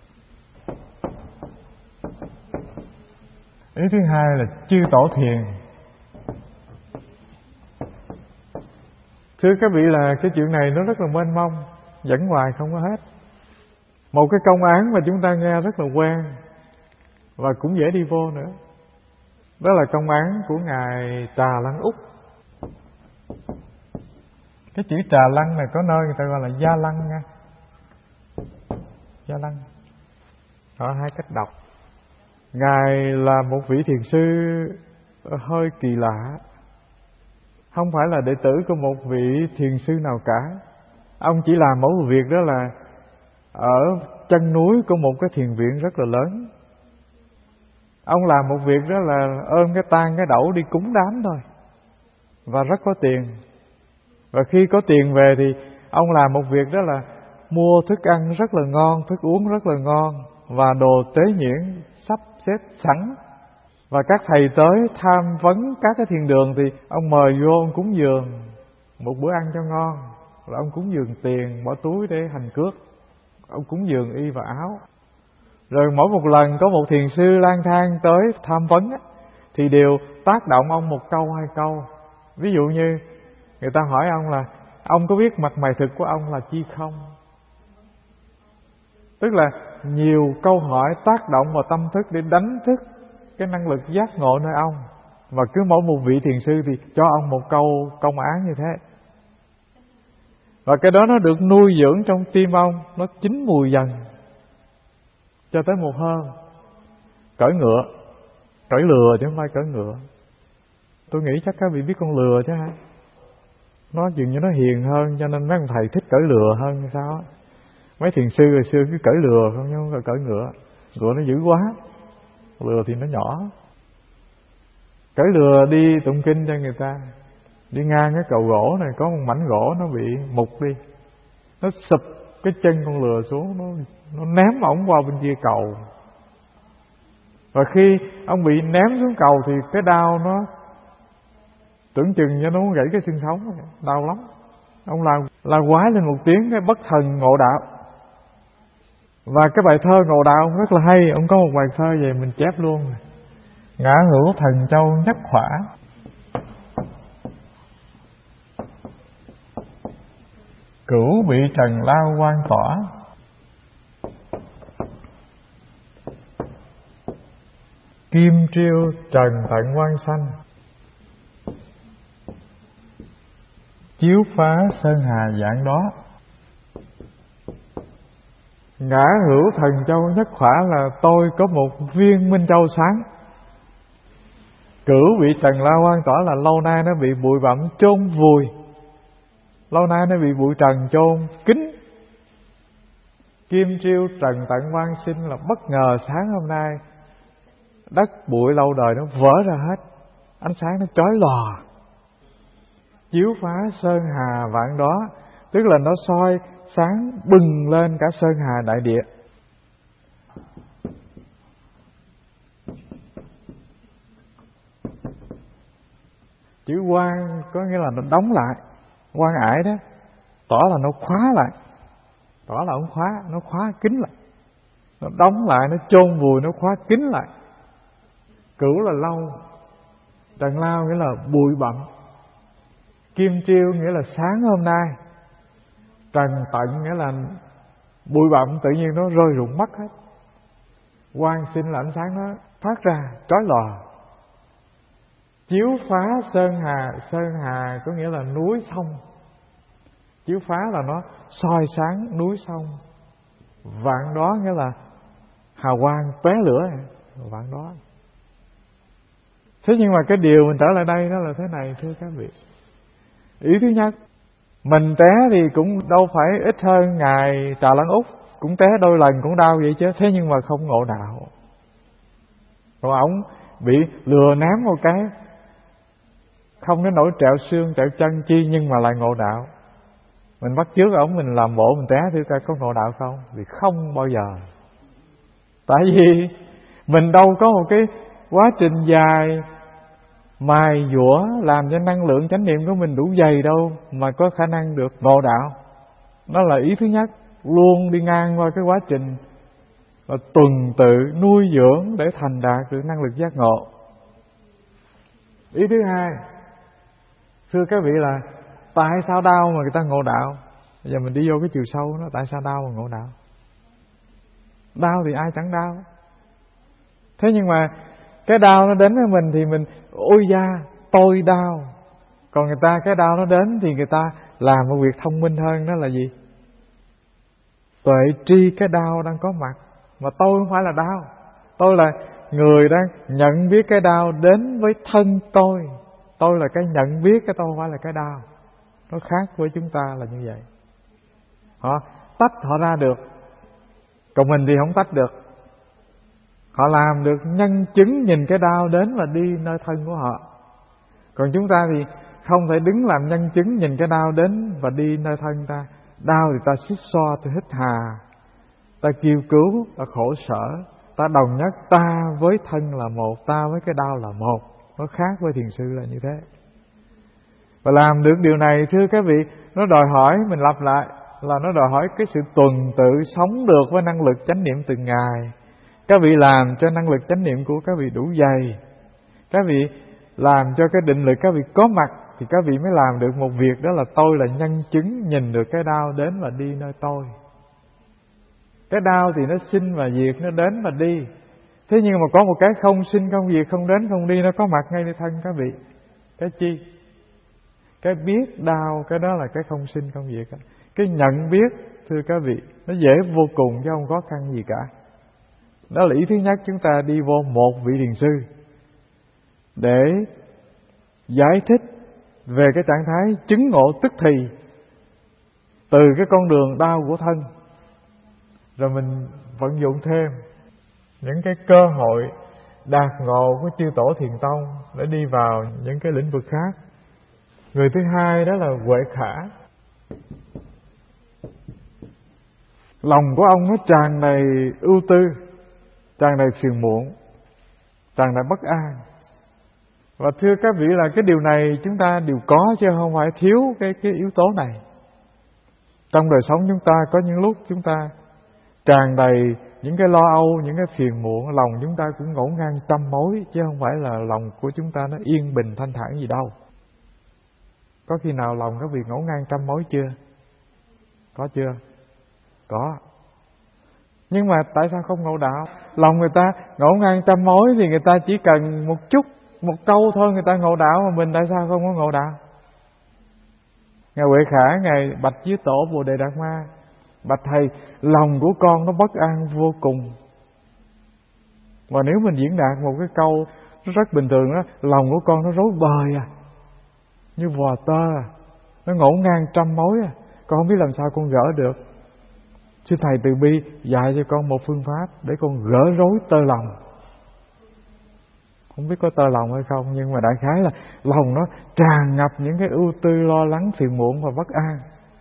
Speaker 1: Ý thứ hai là chư tổ thiền. Thưa các vị, là cái chuyện này nó rất là mênh mông, dẫn hoài không có hết. Một cái công án mà chúng ta nghe rất là quen và cũng dễ đi vô nữa. Đó là công án của Ngài Trà Lăng Úc. Cái chữ Trà Lăng này có nơi người ta gọi là Gia Lăng nha. Gia Lăng. Đó, hai cách đọc. Ngài là một vị thiền sư hơi kỳ lạ. Không phải là đệ tử của một vị thiền sư nào cả. Ông chỉ làm một việc đó là ở chân núi có một cái thiền viện rất là lớn. Ông làm một việc đó là ôm cái tang cái đẩu đi cúng đám thôi. Và rất có tiền. Và khi có tiền về thì ông làm một việc đó là mua thức ăn rất là ngon, thức uống rất là ngon và đồ tế nhuyễn sắp xếp sẵn. Và các thầy tới tham vấn các cái thiền đường thì ông mời vô, ông cúng dường một bữa ăn cho ngon. Rồi ông cúng dường tiền, bỏ túi để hành cước. Ông cúng dường y và áo. Rồi mỗi một lần có một thiền sư lang thang tới tham vấn thì đều tác động ông một câu hai câu. Ví dụ như người ta hỏi ông là ông có biết mặt mày thực của ông là chi không? Tức là nhiều câu hỏi tác động vào tâm thức để đánh thức cái năng lực giác ngộ nơi ông. Và cứ mỗi một vị thiền sư thì cho ông một câu công án như thế. Và cái đó nó được nuôi dưỡng trong tim ông, nó chín mùi dần cho tới một hôm cởi ngựa. Cởi lừa chứ không phải cởi ngựa. Tôi nghĩ chắc các vị biết con lừa chứ hả? Nó dường như nó hiền hơn cho nên mấy ông thầy thích cởi lừa hơn hay sao á. Mấy thiền sư hồi xưa cứ cởi lừa không, nhưng không cởi ngựa. Ngựa nó dữ quá, lừa thì nó nhỏ. Cởi lừa đi tụng kinh cho người ta. Đi ngang cái cầu gỗ này có một mảnh gỗ nó bị mục đi, nó sụp cái chân con lừa xuống, nó ném ổng qua bên kia cầu. Và khi ông bị ném xuống cầu thì cái đau nó tưởng chừng cho nó muốn gãy cái xương sống, đau lắm. Ông la quái lên một tiếng, cái bất thần ngộ đạo. Và cái bài thơ ngộ đạo rất là hay. Ông có một bài thơ về mình chép luôn. Ngã hữu thần châu nhất khỏa, cửu bị trần lao quan tỏa. Kim triêu trần tận quan sanh, chiếu phá sơn hà dạng đó. Ngã hữu thần châu nhất khỏa là tôi có một viên minh châu sáng. Cửu bị trần lao quan tỏa là lâu nay nó bị bụi bặm chôn vùi, lâu nay nó bị bụi trần chôn kín. Kim triêu trần tận quan sinh là bất ngờ sáng hôm nay đất bụi lâu đời nó vỡ ra hết, ánh sáng nó chói lòa. Chiếu phá sơn hà vạn đó, tức là nó soi sáng bừng lên cả sơn hà đại địa. Chữ quan có nghĩa là nó đóng lại, quan ải đó, tỏ là nó khóa lại, tỏ là ông khóa, nó khóa kín lại, nó đóng lại, nó chôn vùi, nó khóa kín lại. Cửu là lâu, trần lao nghĩa là bụi bặm, kim triêu nghĩa là sáng hôm nay, trần tận nghĩa là bụi bặm tự nhiên nó rơi rụng mất hết. Quang sinh là ánh sáng nó phát ra chói lòa. Chiếu phá sơn hà có nghĩa là núi sông. Chiếu phá là nó soi sáng núi sông. Vạn đó nghĩa là hào quang tóe lửa, vạn đó. Thế nhưng mà cái điều mình trở lại đây đó là thế này thưa các vị. Ý thứ nhất, mình té thì cũng đâu phải ít hơn Ngài Trà Lăng Úc, cũng té đôi lần cũng đau vậy chứ. Thế nhưng mà không ngộ đạo. Còn ổng bị lừa ném một cái, không đến nỗi trẹo xương trẹo chân chi, nhưng mà lại ngộ đạo. Mình bắt chước ổng, mình làm bộ mình té thì ta có ngộ đạo không? Vì không bao giờ. Tại vì mình đâu có một cái quá trình dài mài dũa làm cho năng lượng chánh niệm của mình đủ dày đâu mà có khả năng được ngộ đạo. Đó là ý thứ nhất. Luôn đi ngang qua cái quá trình và tuần tự nuôi dưỡng để thành đạt được năng lực giác ngộ. Ý thứ hai, thưa các vị, là tại sao đau mà người ta ngộ đạo? Bây giờ mình đi vô cái chiều sâu đó, tại sao đau mà ngộ đạo? Đau thì ai chẳng đau. Thế nhưng mà cái đau nó đến với mình thì mình ôi da tôi đau. Còn người ta cái đau nó đến thì người ta làm một việc thông minh hơn, đó là gì? Tuệ tri cái đau đang có mặt. Mà tôi không phải là đau. Tôi là người đang nhận biết cái đau đến với thân tôi. Tôi là cái nhận biết, cái tôi không phải là cái đau. Nó khác với chúng ta là như vậy. Họ tách họ ra được, còn mình thì không tách được. Họ làm được nhân chứng nhìn cái đau đến và đi nơi thân của họ. Còn chúng ta thì không thể đứng làm nhân chứng nhìn cái đau đến và đi nơi thân ta. Đau thì ta xích xoa, ta hít hà, ta kêu cứu, ta khổ sở, ta đồng nhất ta với thân là một, ta với cái đau là một. Nó khác với thiền sư là như thế. Và làm được điều này thưa các vị, nó đòi hỏi, mình lặp lại, là nó đòi hỏi cái sự tuần tự sống được với năng lực chánh niệm từng ngày. Các vị làm cho năng lực chánh niệm của các vị đủ dày, các vị làm cho cái định lực các vị có mặt, thì các vị mới làm được một việc, đó là tôi là nhân chứng nhìn được cái đau đến và đi nơi tôi. Cái đau thì nó sinh và diệt, nó đến và đi. Thế nhưng mà có một cái không sinh không diệt, không đến không đi, nó có mặt ngay nơi thân các vị. Cái chi? Cái biết đau, cái đó là cái không sinh không diệt. Cái nhận biết thưa các vị, nó dễ vô cùng chứ không khó khăn gì cả. Đó là ý thứ nhất, chúng ta đi vô một vị thiền sư để giải thích về cái trạng thái chứng ngộ tức thì từ cái con đường đau của thân. Rồi mình vận dụng thêm những cái cơ hội đạt ngộ của chư tổ Thiền Tông để đi vào những cái lĩnh vực khác. Người thứ hai đó là Huệ Khả. Lòng của ông nó tràn đầy ưu tư, tràn đầy phiền muộn, tràn đầy bất an. Và thưa các vị là cái điều này chúng ta đều có chứ không phải thiếu cái yếu tố này. Trong đời sống chúng ta có những lúc chúng ta tràn đầy những cái lo âu, những cái phiền muộn, lòng chúng ta cũng ngổn ngang trăm mối, chứ không phải là lòng của chúng ta nó yên bình thanh thản gì đâu. Có khi nào lòng các vị ngổn ngang trăm mối chưa? Có chưa? Có. Nhưng mà tại sao không ngộ đạo? Lòng người ta ngổn ngang trăm mối thì người ta chỉ cần một chút, một câu thôi người ta ngộ đạo, mà mình tại sao không có ngộ đạo? Ngài Huệ Khả, Ngài bạch với tổ Bồ Đề Đạt Ma: bạch thầy, lòng của con nó bất an vô cùng. Và nếu mình diễn đạt một cái câu nó rất bình thường đó, lòng của con nó rối bời như vò tơ nó ngổn ngang trăm mối con không biết làm sao con gỡ được. Xin thầy từ bi dạy cho con một phương pháp để con gỡ rối tơ lòng. Không biết có tơ lòng hay không, nhưng mà đại khái là lòng nó tràn ngập những cái ưu tư, lo lắng, phiền muộn và bất an.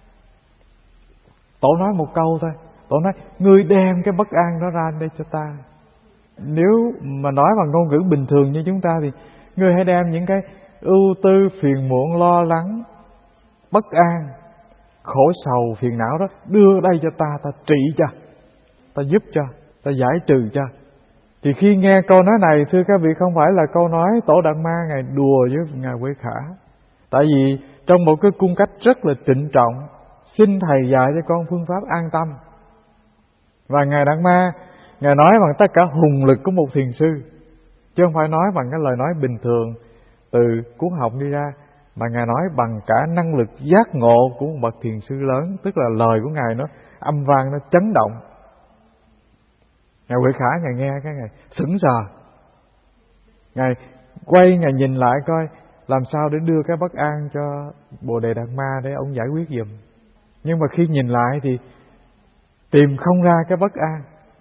Speaker 1: Tổ nói một câu thôi, tổ nói: ngươi đem cái bất an đó ra đây cho ta. Nếu mà nói bằng ngôn ngữ bình thường như chúng ta thì ngươi hãy đem những cái ưu tư, phiền muộn, lo lắng, bất an, khổ sầu, phiền não đó đưa đây cho ta, ta trị cho, ta giúp cho, ta giải trừ cho. Thì khi nghe câu nói này thưa các vị, không phải là câu nói Tổ Đạt Ma Ngài đùa với Ngài Huệ Khả. Tại vì trong một cái cung cách rất là trịnh trọng, xin thầy dạy cho con phương pháp an tâm. Và Ngài Đạt Ma, Ngài nói bằng tất cả hùng lực của một thiền sư, chứ không phải nói bằng cái lời nói bình thường từ cuốn học đi ra, mà Ngài nói bằng cả năng lực giác ngộ của một bậc thiền sư lớn. Tức là lời của Ngài nó âm vang, nó chấn động. Ngài Huệ Khả, Ngài nghe cái Ngài sững sờ. Ngài quay, Ngài nhìn lại coi làm sao để đưa cái bất an cho Bồ Đề Đạt Ma để ông giải quyết giùm. Nhưng mà khi nhìn lại thì tìm không ra cái bất an.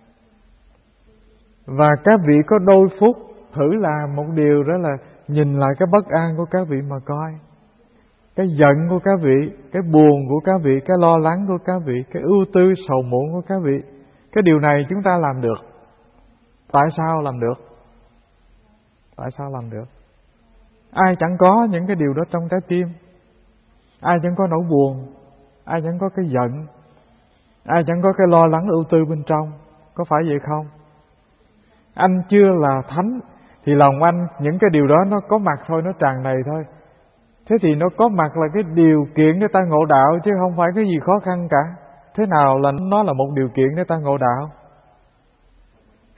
Speaker 1: Và các vị có đôi phút thử làm một điều, đó là nhìn lại cái bất an của các vị mà coi. Cái giận của các vị, cái buồn của các vị, cái lo lắng của các vị, cái ưu tư sầu muộn của các vị. Cái điều này chúng ta làm được. Tại sao làm được? Tại sao làm được? Ai chẳng có những cái điều đó trong trái tim. Ai chẳng có nỗi buồn, ai chẳng có cái giận, ai chẳng có cái lo lắng ưu tư bên trong. Có phải vậy không? Anh chưa là thánh thì lòng anh những cái điều đó nó có mặt thôi, nó tràn đầy thôi. Thế thì nó có mặt là cái điều kiện để ta ngộ đạo, chứ không phải cái gì khó khăn cả. Thế nào là nó là một điều kiện để ta ngộ đạo?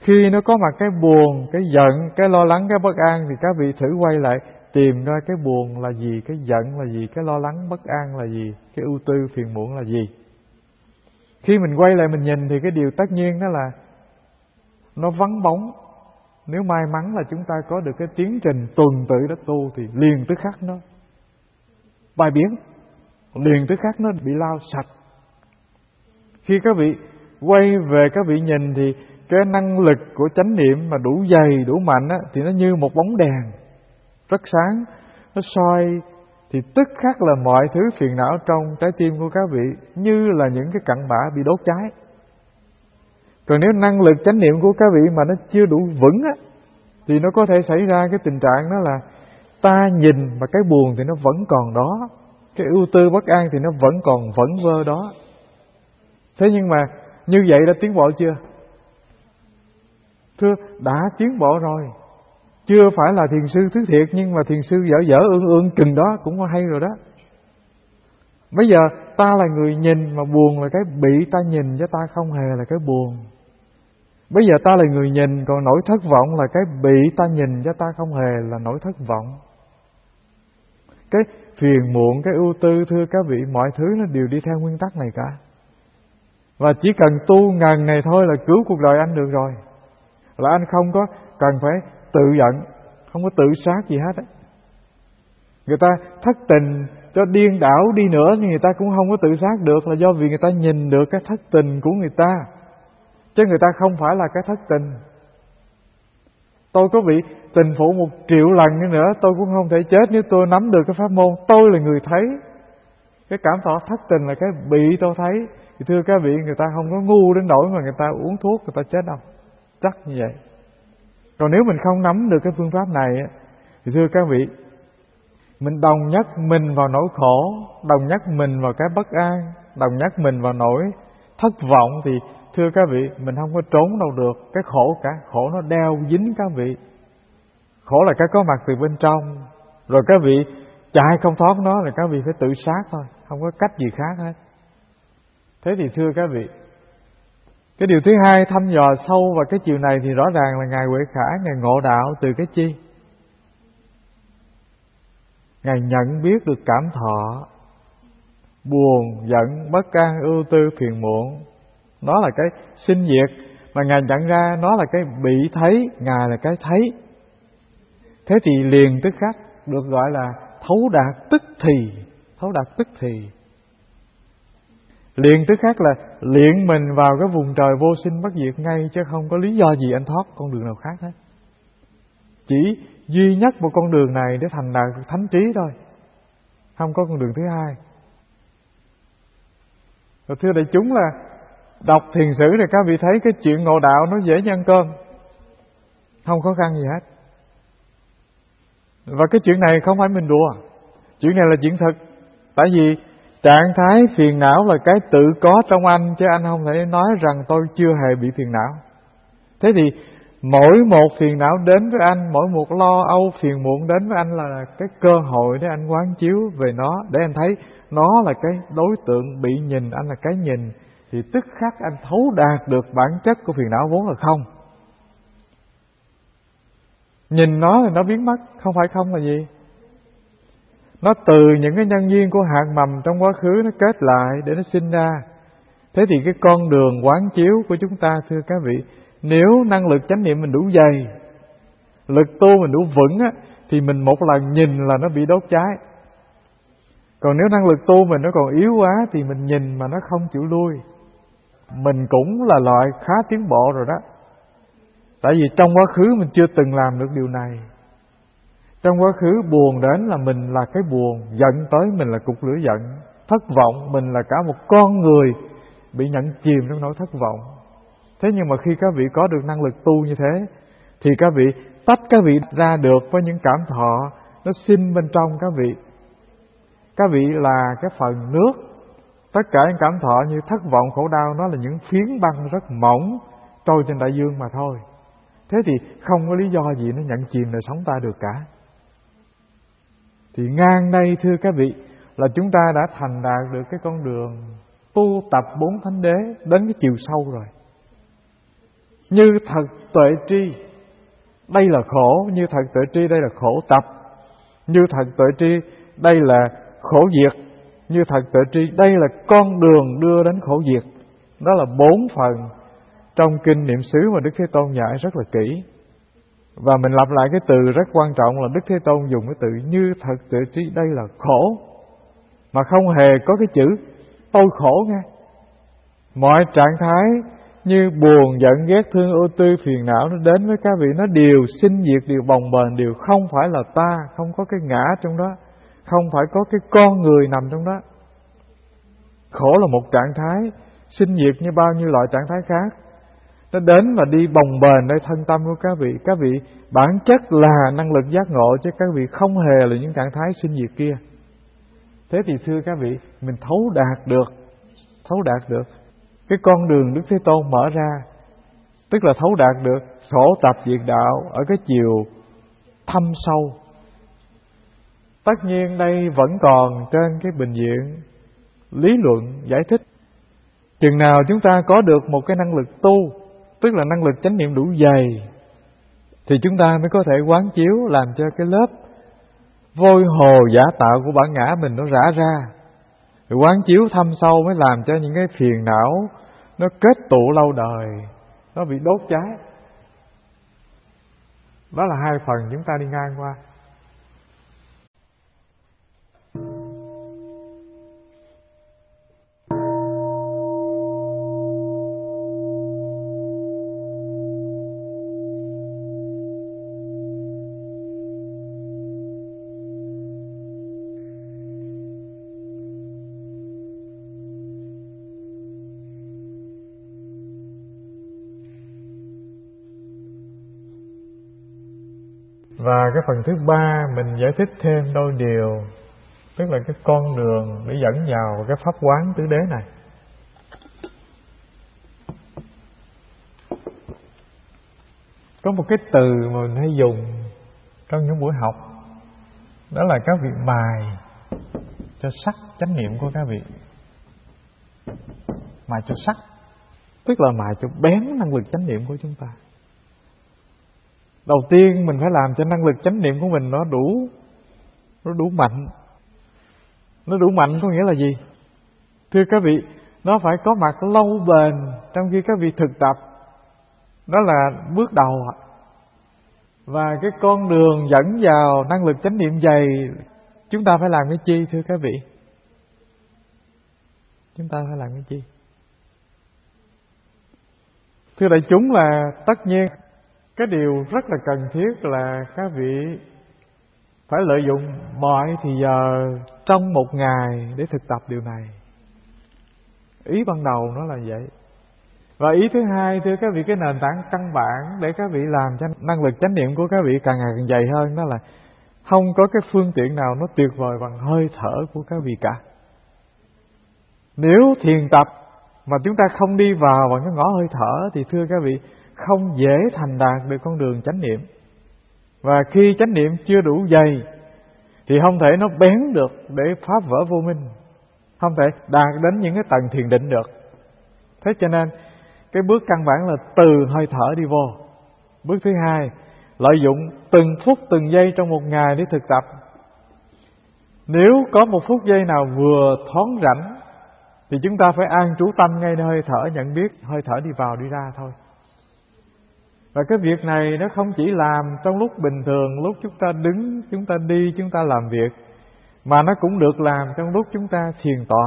Speaker 1: Khi nó có mặt cái buồn, cái giận, cái lo lắng, cái bất an, thì các vị thử quay lại tìm ra cái buồn là gì, cái giận là gì, cái lo lắng bất an là gì, cái ưu tư phiền muộn là gì. Khi mình quay lại mình nhìn thì cái điều tất nhiên đó là nó vắng bóng. Nếu may mắn là chúng ta có được cái tiến trình tuần tự đó tu thì liền tức khắc nó bay biến, liền tức khắc nó bị lao sạch. Khi các vị quay về các vị nhìn thì cái năng lực của chánh niệm mà đủ dày, đủ mạnh á, thì nó như một bóng đèn rất sáng, nó soi thì tức khắc là mọi thứ phiền não trong trái tim của các vị như là những cái cặn bã bị đốt cháy. Còn nếu năng lực chánh niệm của các vị mà nó chưa đủ vững á, thì nó có thể xảy ra cái tình trạng đó là ta nhìn mà cái buồn thì nó vẫn còn đó, cái ưu tư bất an thì nó vẫn còn vẩn vơ đó. Thế nhưng mà như vậy đã tiến bộ chưa? Thưa, đã tiến bộ rồi. Chưa phải là thiền sư thứ thiệt, nhưng mà thiền sư dở dở ương ương chừng đó cũng hay rồi đó. Bây giờ ta là người nhìn mà buồn là cái bị ta nhìn, chứ ta không hề là cái buồn. Bây giờ ta là người nhìn, còn nỗi thất vọng là cái bị ta nhìn, chứ ta không hề là nỗi thất vọng. Cái phiền muộn, cái ưu tư, thưa các vị, mọi thứ nó đều đi theo nguyên tắc này cả. Và chỉ cần tu ngần này thôi là cứu cuộc đời anh được rồi. Là anh không có cần phải tự giận, không có tự sát gì hết á. Người ta thất tình cho điên đảo đi nữa nhưng người ta cũng không có tự sát được, là do vì người ta nhìn được cái thất tình của người ta, chứ người ta không phải là cái thất tình. Tôi có bị tình phụ 1 triệu lần nữa tôi cũng không thể chết nếu tôi nắm được cái pháp môn. Tôi là người thấy cái cảm thọ thất tình là cái bị tôi thấy. Thì thưa các vị, người ta không có ngu đến nỗi mà người ta uống thuốc người ta chết đâu, chắc như vậy. Còn nếu mình không nắm được cái phương pháp này thì thưa các vị, mình đồng nhất mình vào nỗi khổ, đồng nhất mình vào cái bất an, đồng nhất mình vào nỗi thất vọng, thì thưa các vị, mình không có trốn đâu được. Cái khổ cả, khổ nó đeo dính các vị. Khổ là cái có mặt từ bên trong, rồi các vị chạy không thoát nó là các vị phải tự sát thôi, không có cách gì khác hết. Thế thì thưa các vị, cái điều thứ hai thăm dò sâu vào cái chiều này thì rõ ràng là Ngài Huệ Khả, Ngài ngộ đạo từ cái chi? Ngài nhận biết được cảm thọ buồn, giận, bất an, ưu tư, phiền muộn, nó là cái sinh diệt, mà Ngài nhận ra nó là cái bị thấy, Ngài là cái thấy. Thế thì liền tức khắc được gọi là thấu đạt tức thì. Thấu đạt tức thì liền tức khắc là luyện mình vào cái vùng trời vô sinh bất diệt ngay, chứ không có lý do gì anh thoát con đường nào khác hết. Chỉ duy nhất một con đường này để thành đạt thánh trí thôi, không có con đường thứ hai. Rồi thưa đại chúng, là đọc thiền sử thì các vị thấy cái chuyện ngộ đạo nó dễ như ăn cơm, không khó khăn gì hết. Và cái chuyện này không phải mình đùa, chuyện này là chuyện thật. Tại vì trạng thái phiền não là cái tự có trong anh, chứ anh không thể nói rằng tôi chưa hề bị phiền não. Thế thì mỗi một phiền não đến với anh, mỗi một lo âu phiền muộn đến với anh là cái cơ hội để anh quán chiếu về nó, để anh thấy nó là cái đối tượng bị nhìn, anh là cái nhìn, thì tức khắc anh thấu đạt được bản chất của phiền não vốn là không. Nhìn nó thì nó biến mất, không phải không là gì? Nó từ những cái nhân duyên của hạt mầm trong quá khứ nó kết lại để nó sinh ra. Thế thì cái con đường quán chiếu của chúng ta, thưa các vị, nếu năng lực chánh niệm mình đủ dày, lực tu mình đủ vững á, thì mình một lần nhìn là nó bị đốt cháy. Còn nếu năng lực tu mình nó còn yếu quá thì mình nhìn mà nó không chịu lui, mình cũng là loại khá tiến bộ rồi đó. Tại vì trong quá khứ mình chưa từng làm được điều này. Trong quá khứ buồn đến là mình là cái buồn, giận tới mình là cục lửa giận, thất vọng mình là cả một con người bị nhận chìm trong nỗi thất vọng. Thế nhưng mà khi các vị có được năng lực tu như thế thì các vị tách các vị ra được với những cảm thọ nó sinh bên trong các vị. Các vị là cái phần nước. Tất cả những cảm thọ như thất vọng, khổ đau, nó là những phiến băng rất mỏng trôi trên đại dương mà thôi. Thế thì không có lý do gì nó nhận chìm đời sống ta được cả. Thì ngang đây thưa các vị, là chúng ta đã thành đạt được cái con đường tu tập 4 thánh đế đến cái chiều sâu rồi. như thật tuệ tri, đây là khổ. Như thật tuệ tri, đây là khổ tập. Như thật tuệ tri, đây là khổ diệt. Như thật tuệ tri, đây là con đường đưa đến khổ diệt. Đó là 4 phần trong kinh Niệm xứ mà Đức Thế Tôn dạy rất là kỹ. Và mình lặp lại cái từ rất quan trọng là Đức Thế Tôn dùng cái từ như thật tuệ tri, đây là khổ, mà không hề có cái chữ tôi khổ nghe. Mọi trạng thái như buồn, giận, ghét, thương, ưu tư, phiền não nó đến với các vị, nó đều sinh diệt, đều bồng bềnh, đều không phải là ta, không có cái ngã trong đó, không phải có cái con người nằm trong đó. Khổ là một trạng thái sinh diệt như bao nhiêu loại trạng thái khác. Nó đến và đi bồng bềnh nơi thân tâm của các vị. Các vị bản chất là năng lực giác ngộ, chứ các vị không hề là những trạng thái sinh diệt kia. Thế thì thưa các vị, mình thấu đạt được cái con đường Đức Thế Tôn mở ra, tức là thấu đạt được khổ tập diệt đạo ở cái chiều thâm sâu. Tất nhiên đây vẫn còn trên cái bình diện lý luận giải thích. Chừng nào chúng ta có được một cái năng lực tu, tức là năng lực chánh niệm đủ dày, thì chúng ta mới có thể quán chiếu làm cho cái lớp vôi hồ giả tạo của bản ngã mình nó rã ra. Rồi quán chiếu thâm sâu mới làm cho những cái phiền não nó kết tụ lâu đời, nó bị đốt cháy. Đó là 2 phần chúng ta đi ngang qua. Và cái phần thứ 3 mình giải thích thêm đôi điều, tức là cái con đường để dẫn vào cái pháp quán tứ đế này. Có một cái từ mà mình hay dùng trong những buổi học, đó là các vị mài cho sắc chánh niệm của các vị. Mài cho sắc, tức là mài cho bén năng lực chánh niệm của chúng ta. Đầu tiên mình phải làm cho năng lực chánh niệm của mình nó đủ mạnh. Nó đủ mạnh có nghĩa là gì? Thưa các vị, nó phải có mặt lâu bền trong khi các vị thực tập. Đó là bước đầu. Và cái con đường dẫn vào năng lực chánh niệm dày, chúng ta phải làm cái chi thưa các vị? Chúng ta phải làm cái chi? Thưa đại chúng, là tất nhiên cái điều rất là cần thiết là các vị phải lợi dụng mọi thì giờ trong một ngày để thực tập điều này. Ý ban đầu nó là vậy. Và ý thứ hai, thưa các vị, cái nền tảng căn bản để các vị làm cho năng lực chánh niệm của các vị càng ngày càng dày hơn, đó là không có cái phương tiện nào nó tuyệt vời bằng hơi thở của các vị cả. Nếu thiền tập mà chúng ta không đi vào bằng cái ngõ hơi thở thì thưa các vị, không dễ thành đạt được con đường chánh niệm. Và khi chánh niệm chưa đủ dày thì không thể nó bén được để phá vỡ vô minh, không thể đạt đến những cái tầng thiền định được. Thế cho nên cái bước căn bản là từ hơi thở đi vô. Bước thứ hai, lợi dụng từng phút từng giây trong một ngày để thực tập. Nếu có một phút giây nào vừa thoáng rảnh thì chúng ta phải an trú tâm ngay nơi hơi thở, nhận biết hơi thở đi vào đi ra thôi. Và cái việc này nó không chỉ làm trong lúc bình thường, lúc chúng ta đứng, chúng ta đi, chúng ta làm việc, mà nó cũng được làm trong lúc chúng ta thiền tọa.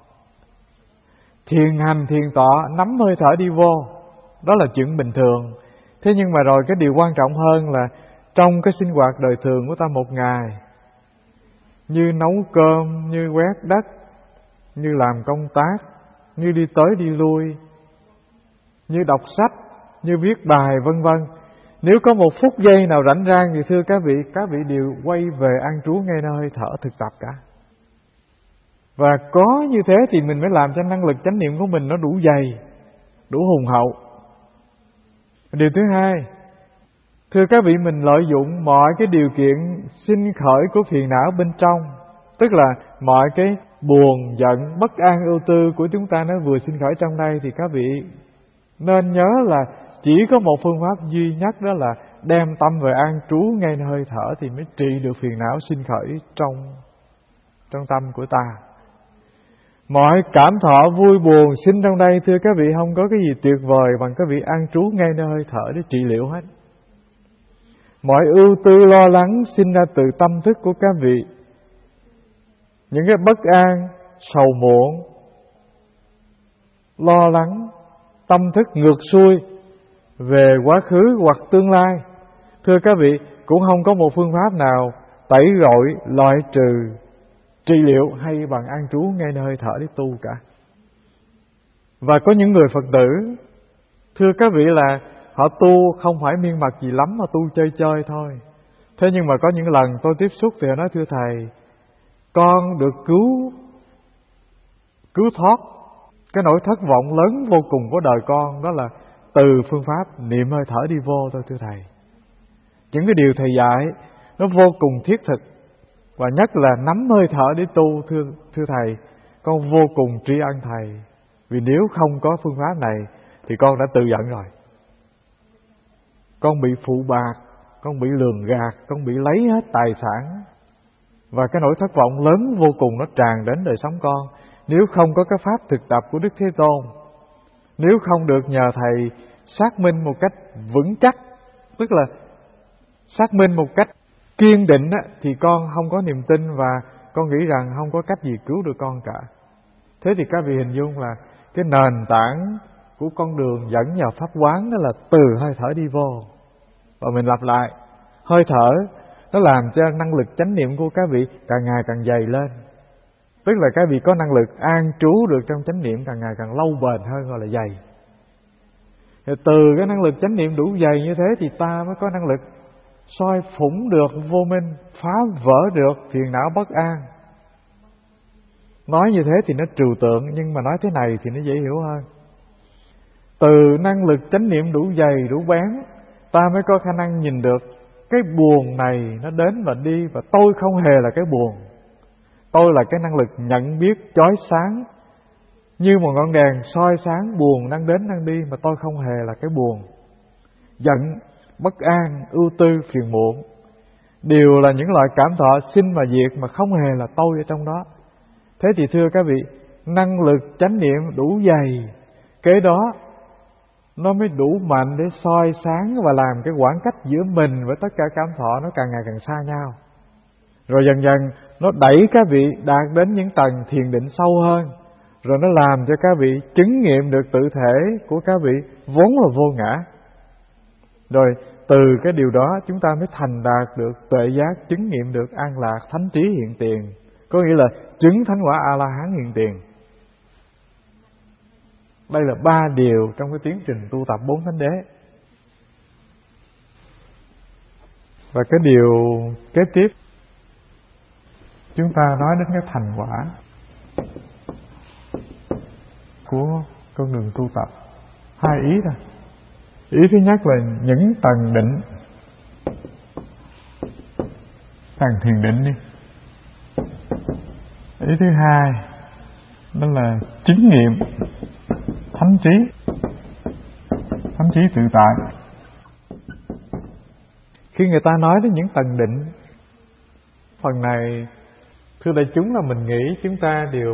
Speaker 1: Thiền hành, thiền tọa, nắm hơi thở đi vô, đó là chuyện bình thường. Thế nhưng mà rồi cái điều quan trọng hơn là trong cái sinh hoạt đời thường của ta một ngày, như nấu cơm, như quét đất, như làm công tác, như đi tới đi lui, như đọc sách, như viết bài vân vân. Nếu có một phút giây nào rảnh rang thì thưa các vị đều quay về an trú ngay nơi hơi thở thực tập cả. Và có như thế thì mình mới làm cho năng lực chánh niệm của mình nó đủ dày, đủ hùng hậu. Điều thứ hai, thưa các vị, mình lợi dụng mọi cái điều kiện sinh khởi của phiền não bên trong, tức là mọi cái buồn, giận, bất an, ưu tư của chúng ta nó vừa sinh khởi trong đây, thì các vị nên nhớ là chỉ có một phương pháp duy nhất, đó là đem tâm về an trú ngay nơi hơi thở thì mới trị được phiền não sinh khởi trong tâm của ta. Mọi cảm thọ vui buồn sinh trong đây, thưa các vị, không có cái gì tuyệt vời bằng các vị an trú ngay nơi hơi thở để trị liệu hết. Mọi ưu tư lo lắng sinh ra từ tâm thức của các vị. Những cái bất an, sầu muộn, lo lắng, tâm thức ngược xuôi về quá khứ hoặc tương lai, thưa các vị, cũng không có một phương pháp nào tẩy gội, loại trừ, trị liệu hay bằng an trú ngay nơi hơi thở để tu cả. Và có những người Phật tử, thưa các vị, là họ tu không phải miên mật gì lắm, mà tu chơi chơi thôi. Thế nhưng mà có những lần tôi tiếp xúc thì họ nói: thưa Thầy, con được cứu thoát cái nỗi thất vọng lớn vô cùng của đời con, đó là từ phương pháp niệm hơi thở đi vô thôi, thưa Thầy. Những cái điều Thầy dạy nó vô cùng thiết thực, và nhất là nắm hơi thở để tu, thưa Thầy, con vô cùng tri ân Thầy. Vì nếu không có phương pháp này thì con đã tự giận rồi. Con bị phụ bạc, con bị lường gạt, con bị lấy hết tài sản, và cái nỗi thất vọng lớn vô cùng nó tràn đến đời sống con. Nếu không có cái pháp thực tập của Đức Thế Tôn, nếu không được nhờ Thầy xác minh một cách vững chắc, tức là xác minh một cách kiên định, thì con không có niềm tin, và con nghĩ rằng không có cách gì cứu được con cả. Thế thì các vị hình dung là cái nền tảng của con đường dẫn vào pháp quán, đó là từ hơi thở đi vô. Và mình lặp lại, hơi thở nó làm cho năng lực chánh niệm của các vị càng ngày càng dày lên. Tức là các vị có năng lực an trú được trong chánh niệm càng ngày càng lâu bền hơn, gọi là dày. Thì từ cái năng lực chánh niệm đủ dày như thế thì ta mới có năng lực soi phủng được vô minh, phá vỡ được phiền não bất an. Nói như thế thì nó trừu tượng, nhưng mà nói thế này thì nó dễ hiểu hơn. Từ năng lực chánh niệm đủ dày, đủ bén, ta mới có khả năng nhìn được cái buồn này nó đến và đi, và tôi không hề là cái buồn. Tôi là cái năng lực nhận biết chói sáng, như một ngọn đèn soi sáng buồn đang đến đang đi, mà tôi không hề là cái buồn. Giận, bất an, ưu tư, phiền muộn đều là những loại cảm thọ sinh và diệt, mà không hề là tôi ở trong đó. Thế thì thưa các vị, năng lực chánh niệm đủ dày, kế đó nó mới đủ mạnh để soi sáng và làm cái khoảng cách giữa mình với tất cả cảm thọ nó càng ngày càng xa nhau. Rồi dần dần nó đẩy các vị đạt đến những tầng thiền định sâu hơn. Rồi nó làm cho các vị chứng nghiệm được tự thể của các vị vốn là vô ngã. Rồi từ cái điều đó chúng ta mới thành đạt được tuệ giác, chứng nghiệm được an lạc, thánh trí hiện tiền. Có nghĩa là chứng thánh quả A-la-hán hiện tiền. Đây là 3 điều trong cái tiến trình tu tập 4 thánh đế. Và cái điều kế tiếp, chúng ta nói đến cái thành quả của con đường tu tập. 2 ý thôi. Ý thứ nhất là những tầng định, tầng thiền định đi. Ý thứ hai đó là chứng nghiệm thánh trí tự tại. Khi người ta nói đến những tầng định, phần này thưa đại chúng là mình nghĩ chúng ta đều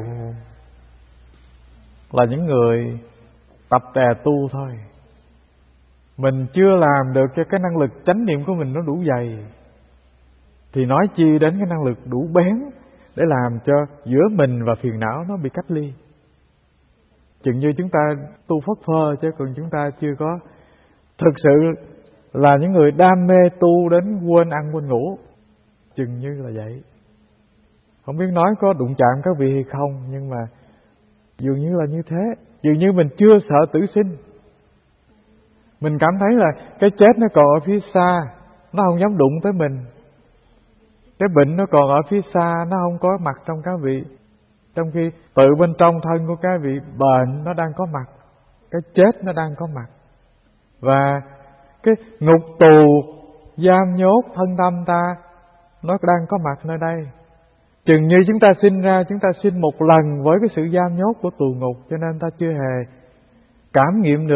Speaker 1: là những người tập tè tu thôi. Mình chưa làm được cho cái năng lực chánh niệm của mình nó đủ dày, thì nói chi đến cái năng lực đủ bén để làm cho giữa mình và phiền não nó bị cách ly. Chừng như chúng ta tu phất phơ, chứ còn chúng ta chưa có thực sự là những người đam mê tu đến quên ăn quên ngủ. Chừng như là vậy. Không biết nói có đụng chạm các vị hay không, nhưng mà dường như là như thế. Dường như mình chưa sợ tử sinh. Mình cảm thấy là cái chết nó còn ở phía xa, nó không dám đụng tới mình. Cái bệnh nó còn ở phía xa, nó không có mặt trong các vị. Trong khi tự bên trong thân của các vị, bệnh nó đang có mặt, cái chết nó đang có mặt. Và cái ngục tù giam nhốt thân tâm ta, nó đang có mặt nơi đây. Chừng như chúng ta sinh ra, chúng ta sinh một lần với cái sự giam nhốt của tù ngục, cho nên ta chưa hề cảm nghiệm được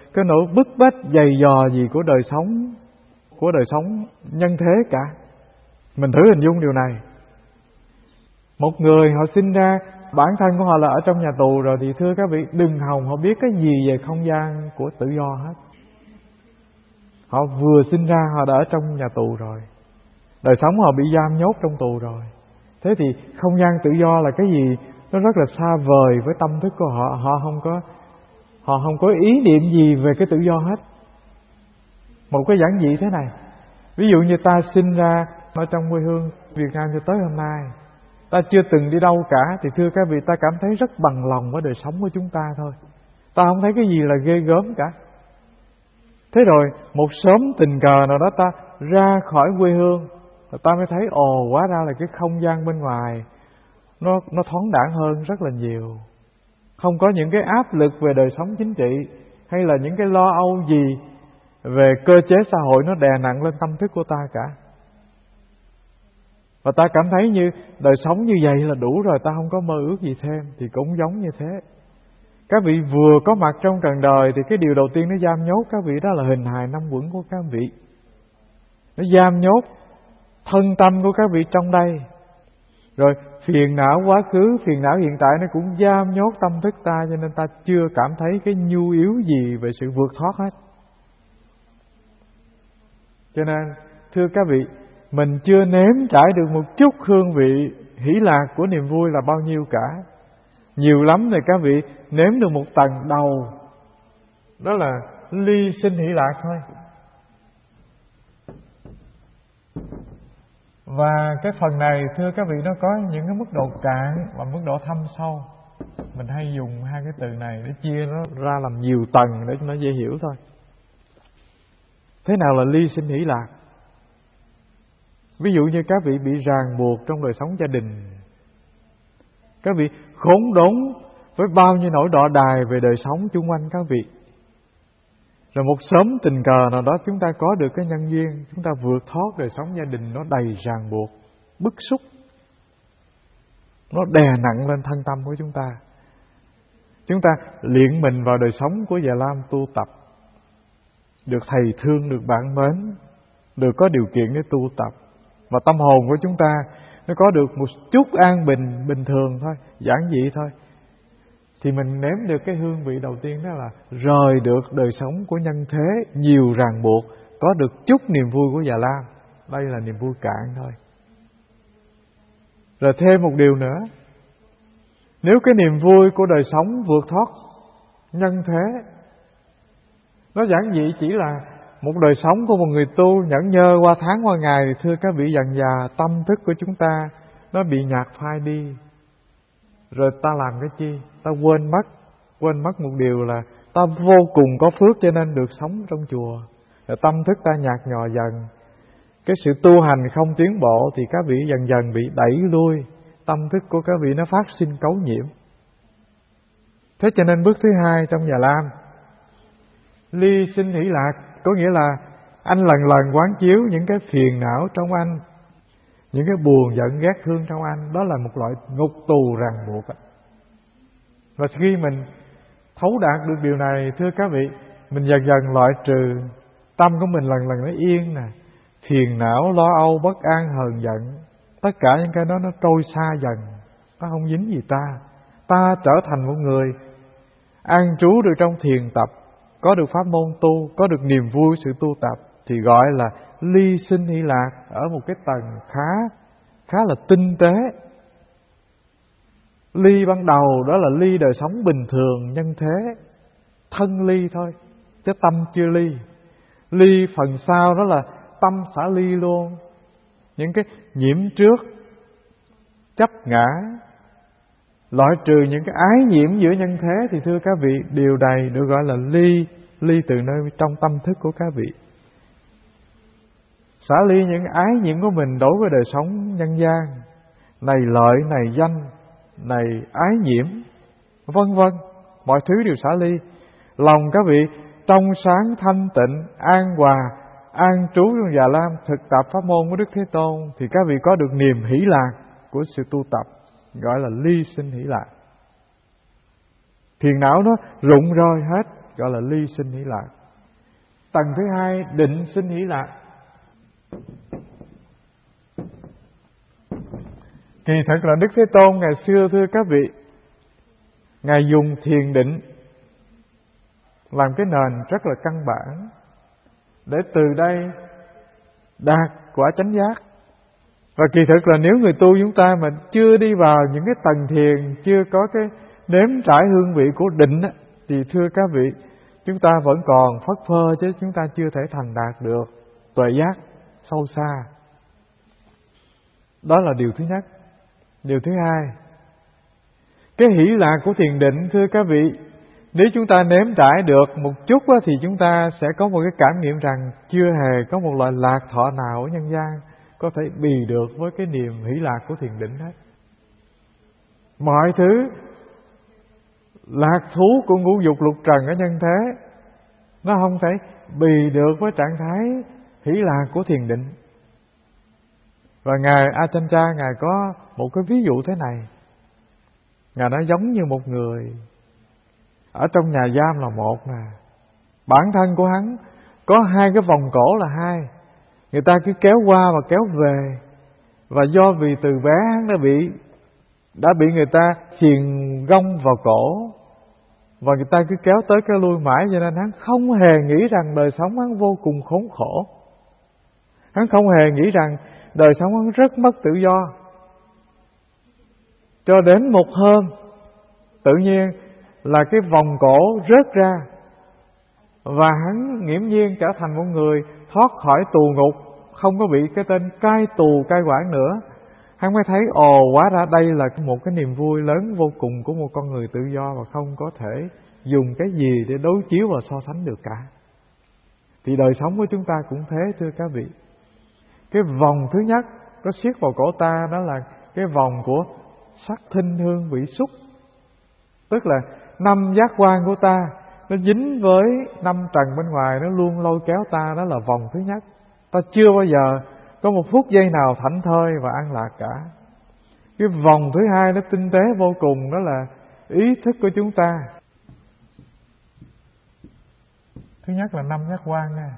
Speaker 1: cái nỗi bức bách dày dò gì của đời sống nhân thế cả. Mình thử hình dung điều này. Một người họ sinh ra, bản thân của họ là ở trong nhà tù rồi, thì thưa các vị, đừng hòng họ biết cái gì về không gian của tự do hết. Họ vừa sinh ra họ đã ở trong nhà tù rồi, đời sống họ bị giam nhốt trong tù rồi. Thế thì không gian tự do là cái gì? Nó rất là xa vời với tâm thức của họ. Họ không có ý niệm gì về cái tự do hết. Một cái giản dị thế này, ví dụ như ta sinh ra ở trong quê hương Việt Nam cho tới hôm nay, ta chưa từng đi đâu cả, thì thưa các vị, ta cảm thấy rất bằng lòng với đời sống của chúng ta thôi. Ta không thấy cái gì là ghê gớm cả. Thế rồi một sớm tình cờ nào đó ta ra khỏi quê hương, ta mới thấy hóa ra là cái không gian bên ngoài nó thoáng đãng hơn rất là nhiều. Không có những cái áp lực về đời sống chính trị, hay là những cái lo âu gì về cơ chế xã hội nó đè nặng lên tâm thức của ta cả. Và ta cảm thấy như đời sống như vậy là đủ rồi, ta không có mơ ước gì thêm. Thì cũng giống như thế. Các vị vừa có mặt trong trần đời thì cái điều đầu tiên nó giam nhốt các vị đó là hình hài năm uẩn của các vị. Nó giam nhốt thân tâm của các vị trong đây. Rồi phiền não quá khứ, phiền não hiện tại nó cũng giam nhốt tâm thức ta, cho nên ta chưa cảm thấy cái nhu yếu gì về sự vượt thoát hết. Cho nên thưa các vị, mình chưa nếm trải được một chút hương vị hỷ lạc của niềm vui là bao nhiêu cả. Nhiều lắm thì các vị nếm được một tầng đầu, đó là ly sinh hỷ lạc thôi. Và cái phần này thưa các vị, nó có những cái mức độ cạn và mức độ thâm sâu. Mình hay dùng hai cái từ này để chia nó ra làm nhiều tầng để cho nó dễ hiểu thôi. Thế nào là ly sinh hỷ lạc? Ví dụ như các vị bị ràng buộc trong đời sống gia đình, các vị khốn đốn với bao nhiêu nỗi đọ đài về đời sống chung quanh các vị. Rồi một sớm tình cờ nào đó chúng ta có được cái nhân duyên, chúng ta vượt thoát đời sống gia đình nó đầy ràng buộc, bức xúc, nó đè nặng lên thân tâm của chúng ta. Chúng ta luyện mình vào đời sống của Già Lam tu tập, được thầy thương, được bạn mến, được có điều kiện để tu tập, và tâm hồn của chúng ta nó có được một chút an bình bình thường thôi, giản dị thôi, thì mình nếm được cái hương vị đầu tiên, đó là rời được đời sống của nhân thế nhiều ràng buộc, có được chút niềm vui của Già Lam. Đây là niềm vui cạn thôi. Rồi thêm một điều nữa, nếu cái niềm vui của đời sống vượt thoát nhân thế nó giản dị chỉ là một đời sống của một người tu nhẫn nhơ qua tháng qua ngày, thì thưa các vị, dần dà tâm thức của chúng ta nó bị nhạt phai đi. Rồi ta làm cái chi? Ta quên mất một điều là ta vô cùng có phước cho nên được sống trong chùa. Rồi tâm thức ta nhạt nhòa dần. Cái sự tu hành không tiến bộ thì các vị dần dần bị đẩy lui, tâm thức của các vị nó phát sinh cấu nhiễm. Thế cho nên bước thứ hai trong Già Lam, ly sinh hỷ lạc, có nghĩa là anh lần lần quán chiếu những cái phiền não trong anh, những cái buồn giận ghét thương trong anh, đó là một loại ngục tù ràng buộc. Và khi mình thấu đạt được điều này, thưa các vị, mình dần dần loại trừ, tâm của mình lần lần nó yên nè, phiền não, lo âu, bất an, hờn giận, tất cả những cái đó nó trôi xa dần, nó không dính gì ta. Ta trở thành một người an trú được trong thiền tập, có được pháp môn tu, có được niềm vui sự tu tập, thì gọi là ly sinh hỷ lạc ở một cái tầng khá là tinh tế. Ly ban đầu đó là ly đời sống bình thường nhân thế, thân ly thôi, chứ tâm chưa ly. Ly phần sau đó là tâm xả ly luôn. Những cái nhiễm trước, chấp ngã, loại trừ những cái ái nhiễm giữa nhân thế, thì thưa các vị, điều này được gọi là ly từ nơi trong tâm thức của các vị. Xả ly những ái nhiễm của mình đối với đời sống nhân gian, này lợi, này danh, này ái nhiễm, vân vân, mọi thứ đều xả ly. Lòng các vị trong sáng thanh tịnh, an hòa, an trú trong Già Lam, thực tập pháp môn của Đức Thế Tôn, thì các vị có được niềm hỷ lạc của sự tu tập, gọi là ly sinh hỷ lạc. Phiền não nó rụng rơi hết, gọi là ly sinh hỷ lạc. Tầng thứ hai, định sinh hỷ lạc. Kỳ thật là Đức Thế Tôn ngày xưa, thưa các vị, Ngài dùng thiền định làm cái nền rất là căn bản để từ đây đạt quả chánh giác. Và kỳ thực là nếu người tu chúng ta mà chưa đi vào những cái tầng thiền, chưa có cái nếm trải hương vị của định á, thì thưa các vị, chúng ta vẫn còn phất phơ, chứ chúng ta chưa thể thành đạt được tuệ giác sâu xa. Đó là điều thứ nhất. Điều thứ hai, cái hỷ lạc của thiền định, thưa các vị, nếu chúng ta nếm trải được một chút á, thì chúng ta sẽ có một cái cảm nghiệm rằng chưa hề có một loại lạc thọ nào ở nhân gian có thể bì được với cái niềm hỷ lạc của thiền định hết. Mọi thứ lạc thú của ngũ dục lục trần ở nhân thế, nó không thể bì được với trạng thái hỷ lạc của thiền định. Và Ngài Achancha, Ngài có một cái ví dụ thế này. Ngài nói giống như một người ở trong nhà giam là một nè, bản thân của hắn có hai cái vòng cổ là hai, người ta cứ kéo qua và kéo về. Và do vì từ bé hắn đã bị người ta chuyền gông vào cổ, và người ta cứ kéo tới kéo lui mãi, cho nên hắn không hề nghĩ rằng đời sống hắn vô cùng khốn khổ. Hắn không hề nghĩ rằng đời sống hắn rất mất tự do. Cho đến một hôm, tự nhiên là cái vòng cổ rớt ra, và hắn nghiễm nhiên trở thành một người thoát khỏi tù ngục, không có bị cái tên cai tù cai quản nữa. Hắn mới thấy hóa ra đây là một cái niềm vui lớn vô cùng của một con người tự do, và không có thể dùng cái gì để đối chiếu và so sánh được cả. Thì đời sống của chúng ta cũng thế, thưa các vị. Cái vòng thứ nhất nó siết vào cổ ta, đó là cái vòng của sắc thinh hương vị xúc. Tức là 5 giác quan của ta nó dính với 5 trần bên ngoài, nó luôn lôi kéo ta. Đó là vòng thứ nhất. Ta chưa bao giờ có một phút giây nào thảnh thơi và an lạc cả. Cái vòng thứ hai nó tinh tế vô cùng, đó là ý thức của chúng ta. Thứ nhất là 5 giác quan nha.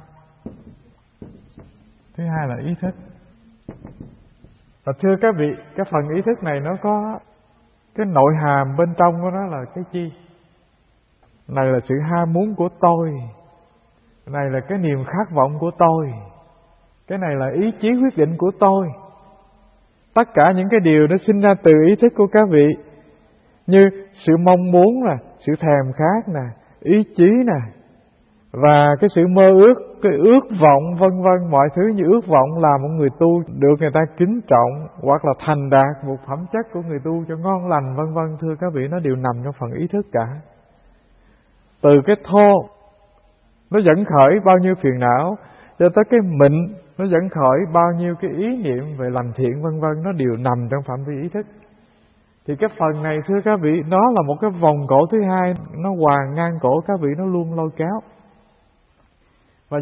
Speaker 1: Thứ hai là ý thức. Và thưa các vị, cái phần ý thức này nó có cái nội hàm bên trong của nó là cái chi? Này là sự ham muốn của tôi, này là cái niềm khát vọng của tôi, cái này là ý chí quyết định của tôi. Tất cả những cái điều nó sinh ra từ ý thức của các vị, như sự mong muốn nè, sự thèm khát nè, ý chí nè, và cái sự mơ ước, cái ước vọng vân vân. Mọi thứ như ước vọng là một người tu được người ta kính trọng, hoặc là thành đạt một phẩm chất của người tu cho ngon lành vân vân, thưa các vị, nó đều nằm trong phần ý thức cả. Từ cái thô nó dẫn khởi bao nhiêu phiền não, cho tới cái mịn nó dẫn khởi bao nhiêu cái ý niệm về lành thiện vân vân, nó đều nằm trong phạm vi ý thức. Thì cái phần này, thưa các vị, nó là một cái vòng cổ thứ hai, nó hoàn ngang cổ các vị, nó luôn lôi kéo. Và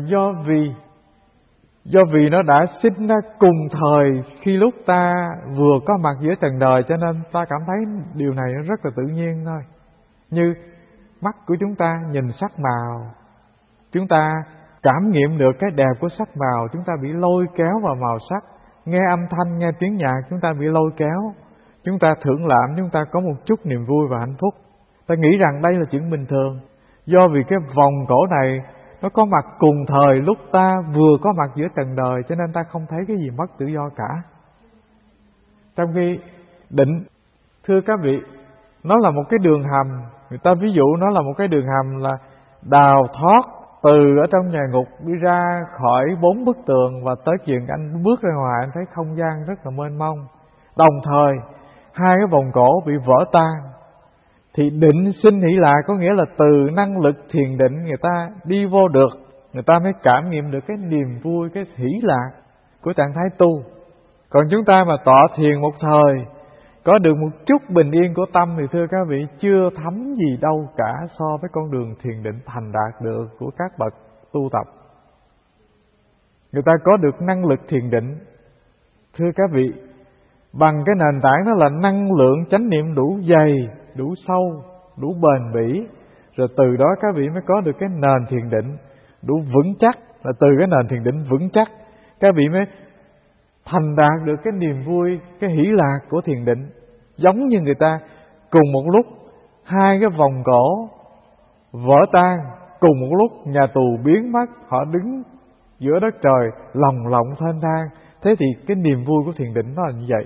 Speaker 1: do vì nó đã sinh ra cùng thời khi lúc ta vừa có mặt giữa trần đời, cho nên ta cảm thấy điều này nó rất là tự nhiên thôi. Như mắt của chúng ta nhìn sắc màu, chúng ta cảm nghiệm được cái đẹp của sắc màu, chúng ta bị lôi kéo vào màu sắc. Nghe âm thanh, nghe tiếng nhạc, chúng ta bị lôi kéo. Chúng ta thưởng lãm, chúng ta có một chút niềm vui và hạnh phúc. Ta nghĩ rằng đây là chuyện bình thường. Do vì cái vòng cổ này nó có mặt cùng thời lúc ta vừa có mặt giữa trần đời, cho nên ta không thấy cái gì mất tự do cả. Trong khi định, thưa các vị, nó là một cái đường hầm. Người ta ví dụ nó là một cái đường hầm là đào thoát từ ở trong nhà ngục đi ra khỏi 4 bức tường, và tới chuyện anh bước ra ngoài anh thấy không gian rất là mênh mông. Đồng thời hai cái vòng cổ bị vỡ tan. Thì định sinh hỷ lạc có nghĩa là từ năng lực thiền định người ta đi vô được, người ta mới cảm nghiệm được cái niềm vui, cái hỷ lạc của trạng thái tu. Còn chúng ta mà tọa thiền một thời, có được một chút bình yên của tâm, thì thưa các vị, chưa thấm gì đâu cả so với con đường thiền định thành đạt được của các bậc tu tập. Người ta có được năng lực thiền định, thưa các vị, bằng cái nền tảng đó là năng lượng chánh niệm đủ dày, đủ sâu, đủ bền bỉ, Rồi từ đó các vị mới có được cái nền thiền định đủ vững chắc. Là từ cái nền thiền định vững chắc, các vị mới thành đạt được cái niềm vui, cái hỷ lạc của thiền định. Giống như người ta cùng một lúc hai cái vòng cổ vỡ tan, cùng một lúc nhà tù biến mất, họ đứng giữa đất trời lồng lộng thênh thang. Thế thì cái niềm vui của thiền định nó là như vậy.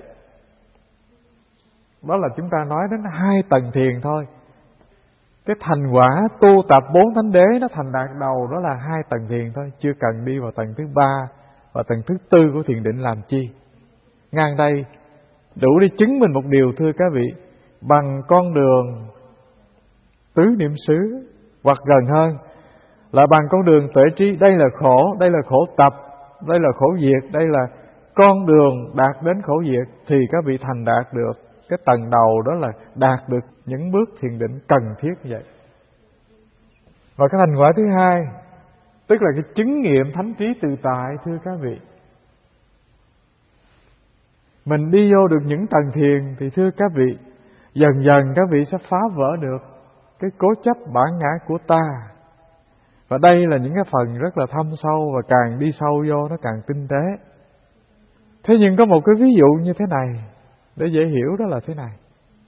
Speaker 1: Đó là chúng ta nói đến 2 tầng thiền thôi. Cái thành quả tu tập 4 thánh đế nó thành đạt đầu đó là 2 tầng thiền thôi, chưa cần đi vào tầng thứ 3 và tầng thứ 4 của thiền định làm chi. Ngang đây đủ để chứng minh một điều thưa các vị, bằng con đường tứ niệm xứ, hoặc gần hơn là bằng con đường tuệ trí. Đây là khổ, đây là khổ tập, đây là khổ diệt, đây là con đường đạt đến khổ diệt, thì các vị thành đạt được cái tầng đầu, đó là đạt được những bước thiền định cần thiết như vậy. Và cái thành quả thứ 2, tức là cái chứng nghiệm thánh trí tự tại thưa các vị. Mình đi vô được những tầng thiền thì thưa các vị, dần dần các vị sẽ phá vỡ được cái cố chấp bản ngã của ta. Và đây là những cái phần rất là thâm sâu, và càng đi sâu vô nó càng tinh tế. Thế nhưng có một cái ví dụ như thế này để dễ hiểu, đó là thế này.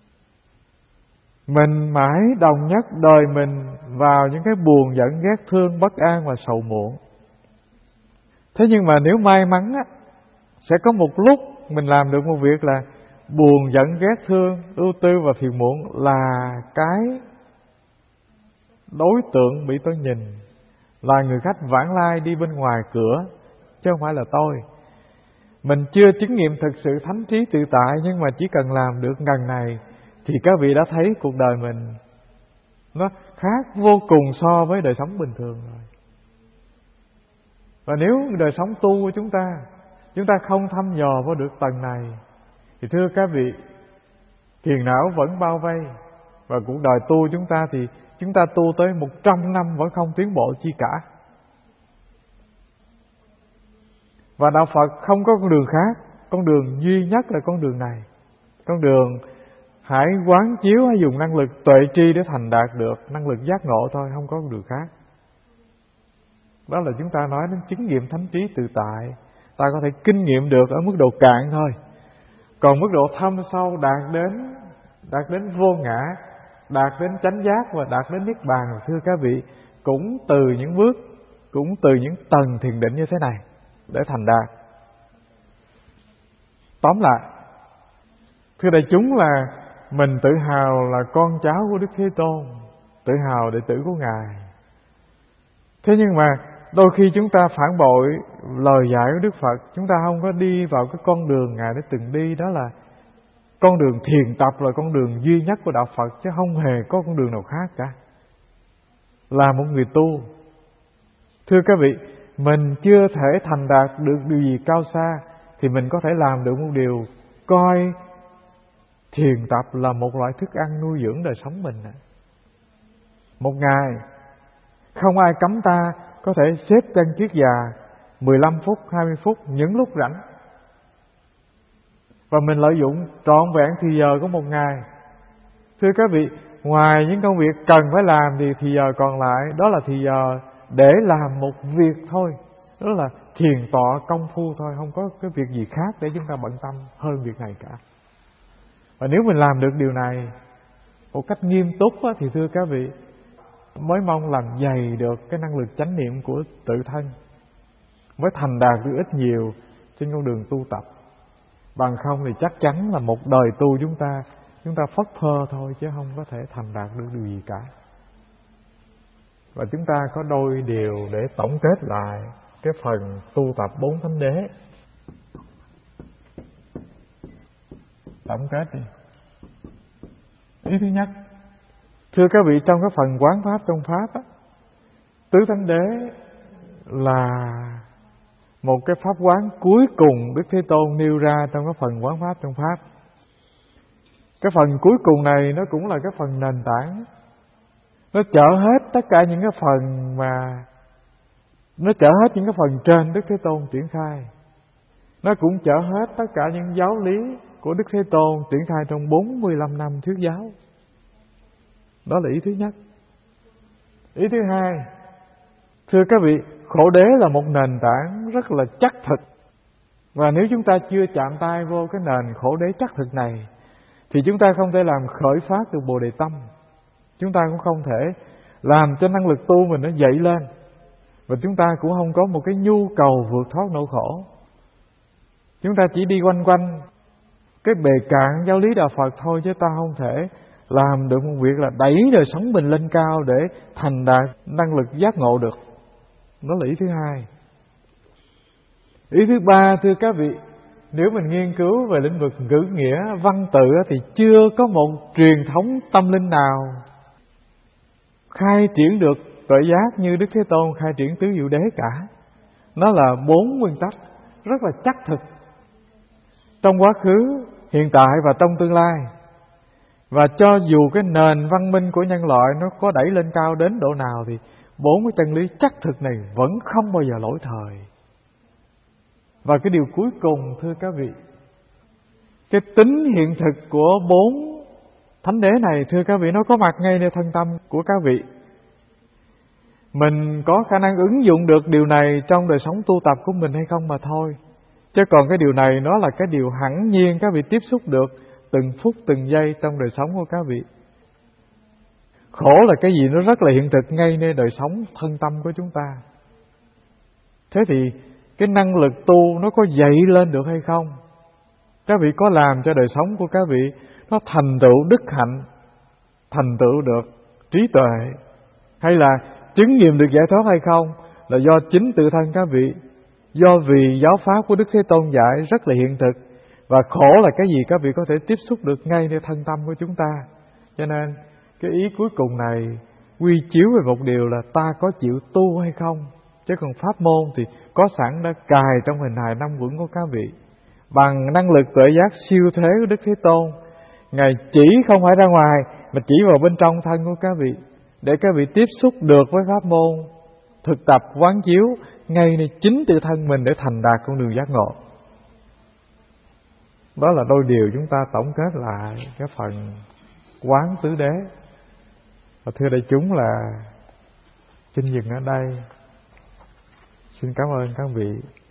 Speaker 1: Mình mãi đồng nhất đời mình vào những cái buồn giận ghét thương bất an và sầu muộn. Thế nhưng mà nếu may mắn á, sẽ có một lúc mình làm được một việc là buồn giận ghét thương, ưu tư và phiền muộn là cái đối tượng bị tôi nhìn, là người khách vãng lai đi bên ngoài cửa, chứ không phải là tôi. Mình chưa chứng nghiệm thực sự thánh trí tự tại, nhưng mà chỉ cần làm được ngần này thì các vị đã thấy cuộc đời mình nó khác vô cùng so với đời sống bình thường rồi. Và nếu đời sống tu của chúng ta không thăm dò vào được tầng này thì thưa các vị, phiền não vẫn bao vây. Và cuộc đời tu chúng ta thì chúng ta tu tới 100 năm vẫn không tiến bộ chi cả. Và đạo Phật không có con đường khác, con đường duy nhất là con đường này. Con đường hãy quán chiếu, hãy dùng năng lực tuệ tri để thành đạt được năng lực giác ngộ thôi, không có con đường khác. Đó là chúng ta nói đến chứng nghiệm thánh trí tự tại. Ta có thể kinh nghiệm được ở mức độ cạn thôi. Còn mức độ thâm sâu đạt đến vô ngã, đạt đến chánh giác và đạt đến niết bàn, thưa các vị, cũng từ những bước, cũng từ những tầng thiền định như thế này để thành đạt. Tóm lại, thưa đại chúng, là mình tự hào là con cháu của Đức Thế Tôn, tự hào đệ tử của Ngài. Thế nhưng mà đôi khi chúng ta phản bội lời dạy của Đức Phật, chúng ta không có đi vào cái con đường Ngài đã từng đi, đó là con đường thiền tập, là con đường duy nhất của đạo Phật, chứ không hề có con đường nào khác cả. Là một người tu, thưa các vị, mình chưa thể thành đạt được điều gì cao xa, thì mình có thể làm được một điều, coi thiền tập là một loại thức ăn nuôi dưỡng đời sống mình. Một ngày không ai cấm ta có thể xếp chân kiết già 15 phút, 20 phút những lúc rảnh, và mình lợi dụng trọn vẹn thì giờ của một ngày. Thưa các vị, ngoài những công việc cần phải làm thì giờ còn lại đó là thì giờ để làm một việc thôi, đó là thiền tọa công phu thôi, không có cái việc gì khác để chúng ta bận tâm hơn việc này cả. Và nếu mình làm được điều này một cách nghiêm túc thì thưa các vị, mới mong làm dày được cái năng lực chánh niệm của tự thân, mới thành đạt được ít nhiều trên con đường tu tập. Bằng không thì chắc chắn là một đời tu chúng ta phất phơ thôi, chứ không có thể thành đạt được điều gì cả. Và chúng ta có đôi điều để tổng kết lại cái phần tu tập 4 thánh đế. Tổng kết đi. Ý thứ nhất, thưa các vị, trong cái phần quán pháp trong pháp tứ thánh đế là một cái pháp quán cuối cùng Đức Thế Tôn nêu ra trong cái phần quán pháp trong pháp. Cái phần cuối cùng này nó cũng là cái phần nền tảng, nó chở hết tất cả những cái phần mà nó chở hết những cái phần trên Đức Thế Tôn triển khai. Nó cũng chở hết tất cả những giáo lý của Đức Thế Tôn triển khai trong 45 năm thuyết giáo. Đó là ý thứ nhất. Ý thứ hai, thưa các vị, khổ đế là một nền tảng rất là chắc thực. Và nếu chúng ta chưa chạm tay vô cái nền khổ đế chắc thực này thì chúng ta không thể làm khởi phát được Bồ Đề Tâm. Chúng ta cũng không thể làm cho năng lực tu mình nó dậy lên. Và chúng ta cũng không có một cái nhu cầu vượt thoát nỗi khổ. Chúng ta chỉ đi quanh quanh cái bề cạn giáo lý đạo Phật thôi, chứ ta không thể làm được một việc là đẩy đời sống mình lên cao để thành đạt năng lực giác ngộ được. Đó là ý thứ hai. Ý thứ ba, thưa các vị, nếu mình nghiên cứu về lĩnh vực ngữ nghĩa văn tự thì chưa có một truyền thống tâm linh nào khai triển được tuệ giác như Đức Thế Tôn khai triển tứ diệu đế cả. Nó là 4 nguyên tắc rất là chắc thực trong quá khứ, hiện tại và trong tương lai. Và cho dù cái nền văn minh của nhân loại nó có đẩy lên cao đến độ nào thì 4 cái chân lý chắc thực này vẫn không bao giờ lỗi thời. Và cái điều cuối cùng, thưa các vị, cái tính hiện thực của 4 thánh đế này, thưa các vị, nó có mặt ngay nơi thân tâm của các vị. Mình có khả năng ứng dụng được điều này trong đời sống tu tập của mình hay không mà thôi. Chứ còn cái điều này nó là cái điều hẳn nhiên các vị tiếp xúc được từng phút từng giây trong đời sống của các vị. Khổ là cái gì nó rất là hiện thực ngay nơi đời sống thân tâm của chúng ta. Thế thì cái năng lực tu nó có dậy lên được hay không? Các vị có làm cho đời sống của các vị nó thành tựu đức hạnh, thành tựu được trí tuệ, hay là chứng nghiệm được giải thoát hay không? Là do chính tự thân các vị, do vì giáo pháp của Đức Thế Tôn dạy rất là hiện thực. Và khổ là cái gì các vị có thể tiếp xúc được ngay nơi thân tâm của chúng ta. Cho nên cái ý cuối cùng này quy chiếu về một điều là ta có chịu tu hay không. Chứ còn pháp môn thì có sẵn đã cài trong hình hài 5 quẩn của các vị. Bằng năng lực tuệ giác siêu thế của Đức Thế Tôn, Ngài chỉ không phải ra ngoài mà chỉ vào bên trong thân của các vị, để các vị tiếp xúc được với pháp môn, thực tập quán chiếu ngay nơi chính tự thân mình để thành đạt con đường giác ngộ. Đó là đôi điều chúng ta tổng kết lại cái phần quán tứ đế. Và thưa đại chúng là xin dừng ở đây. Xin cảm ơn các vị.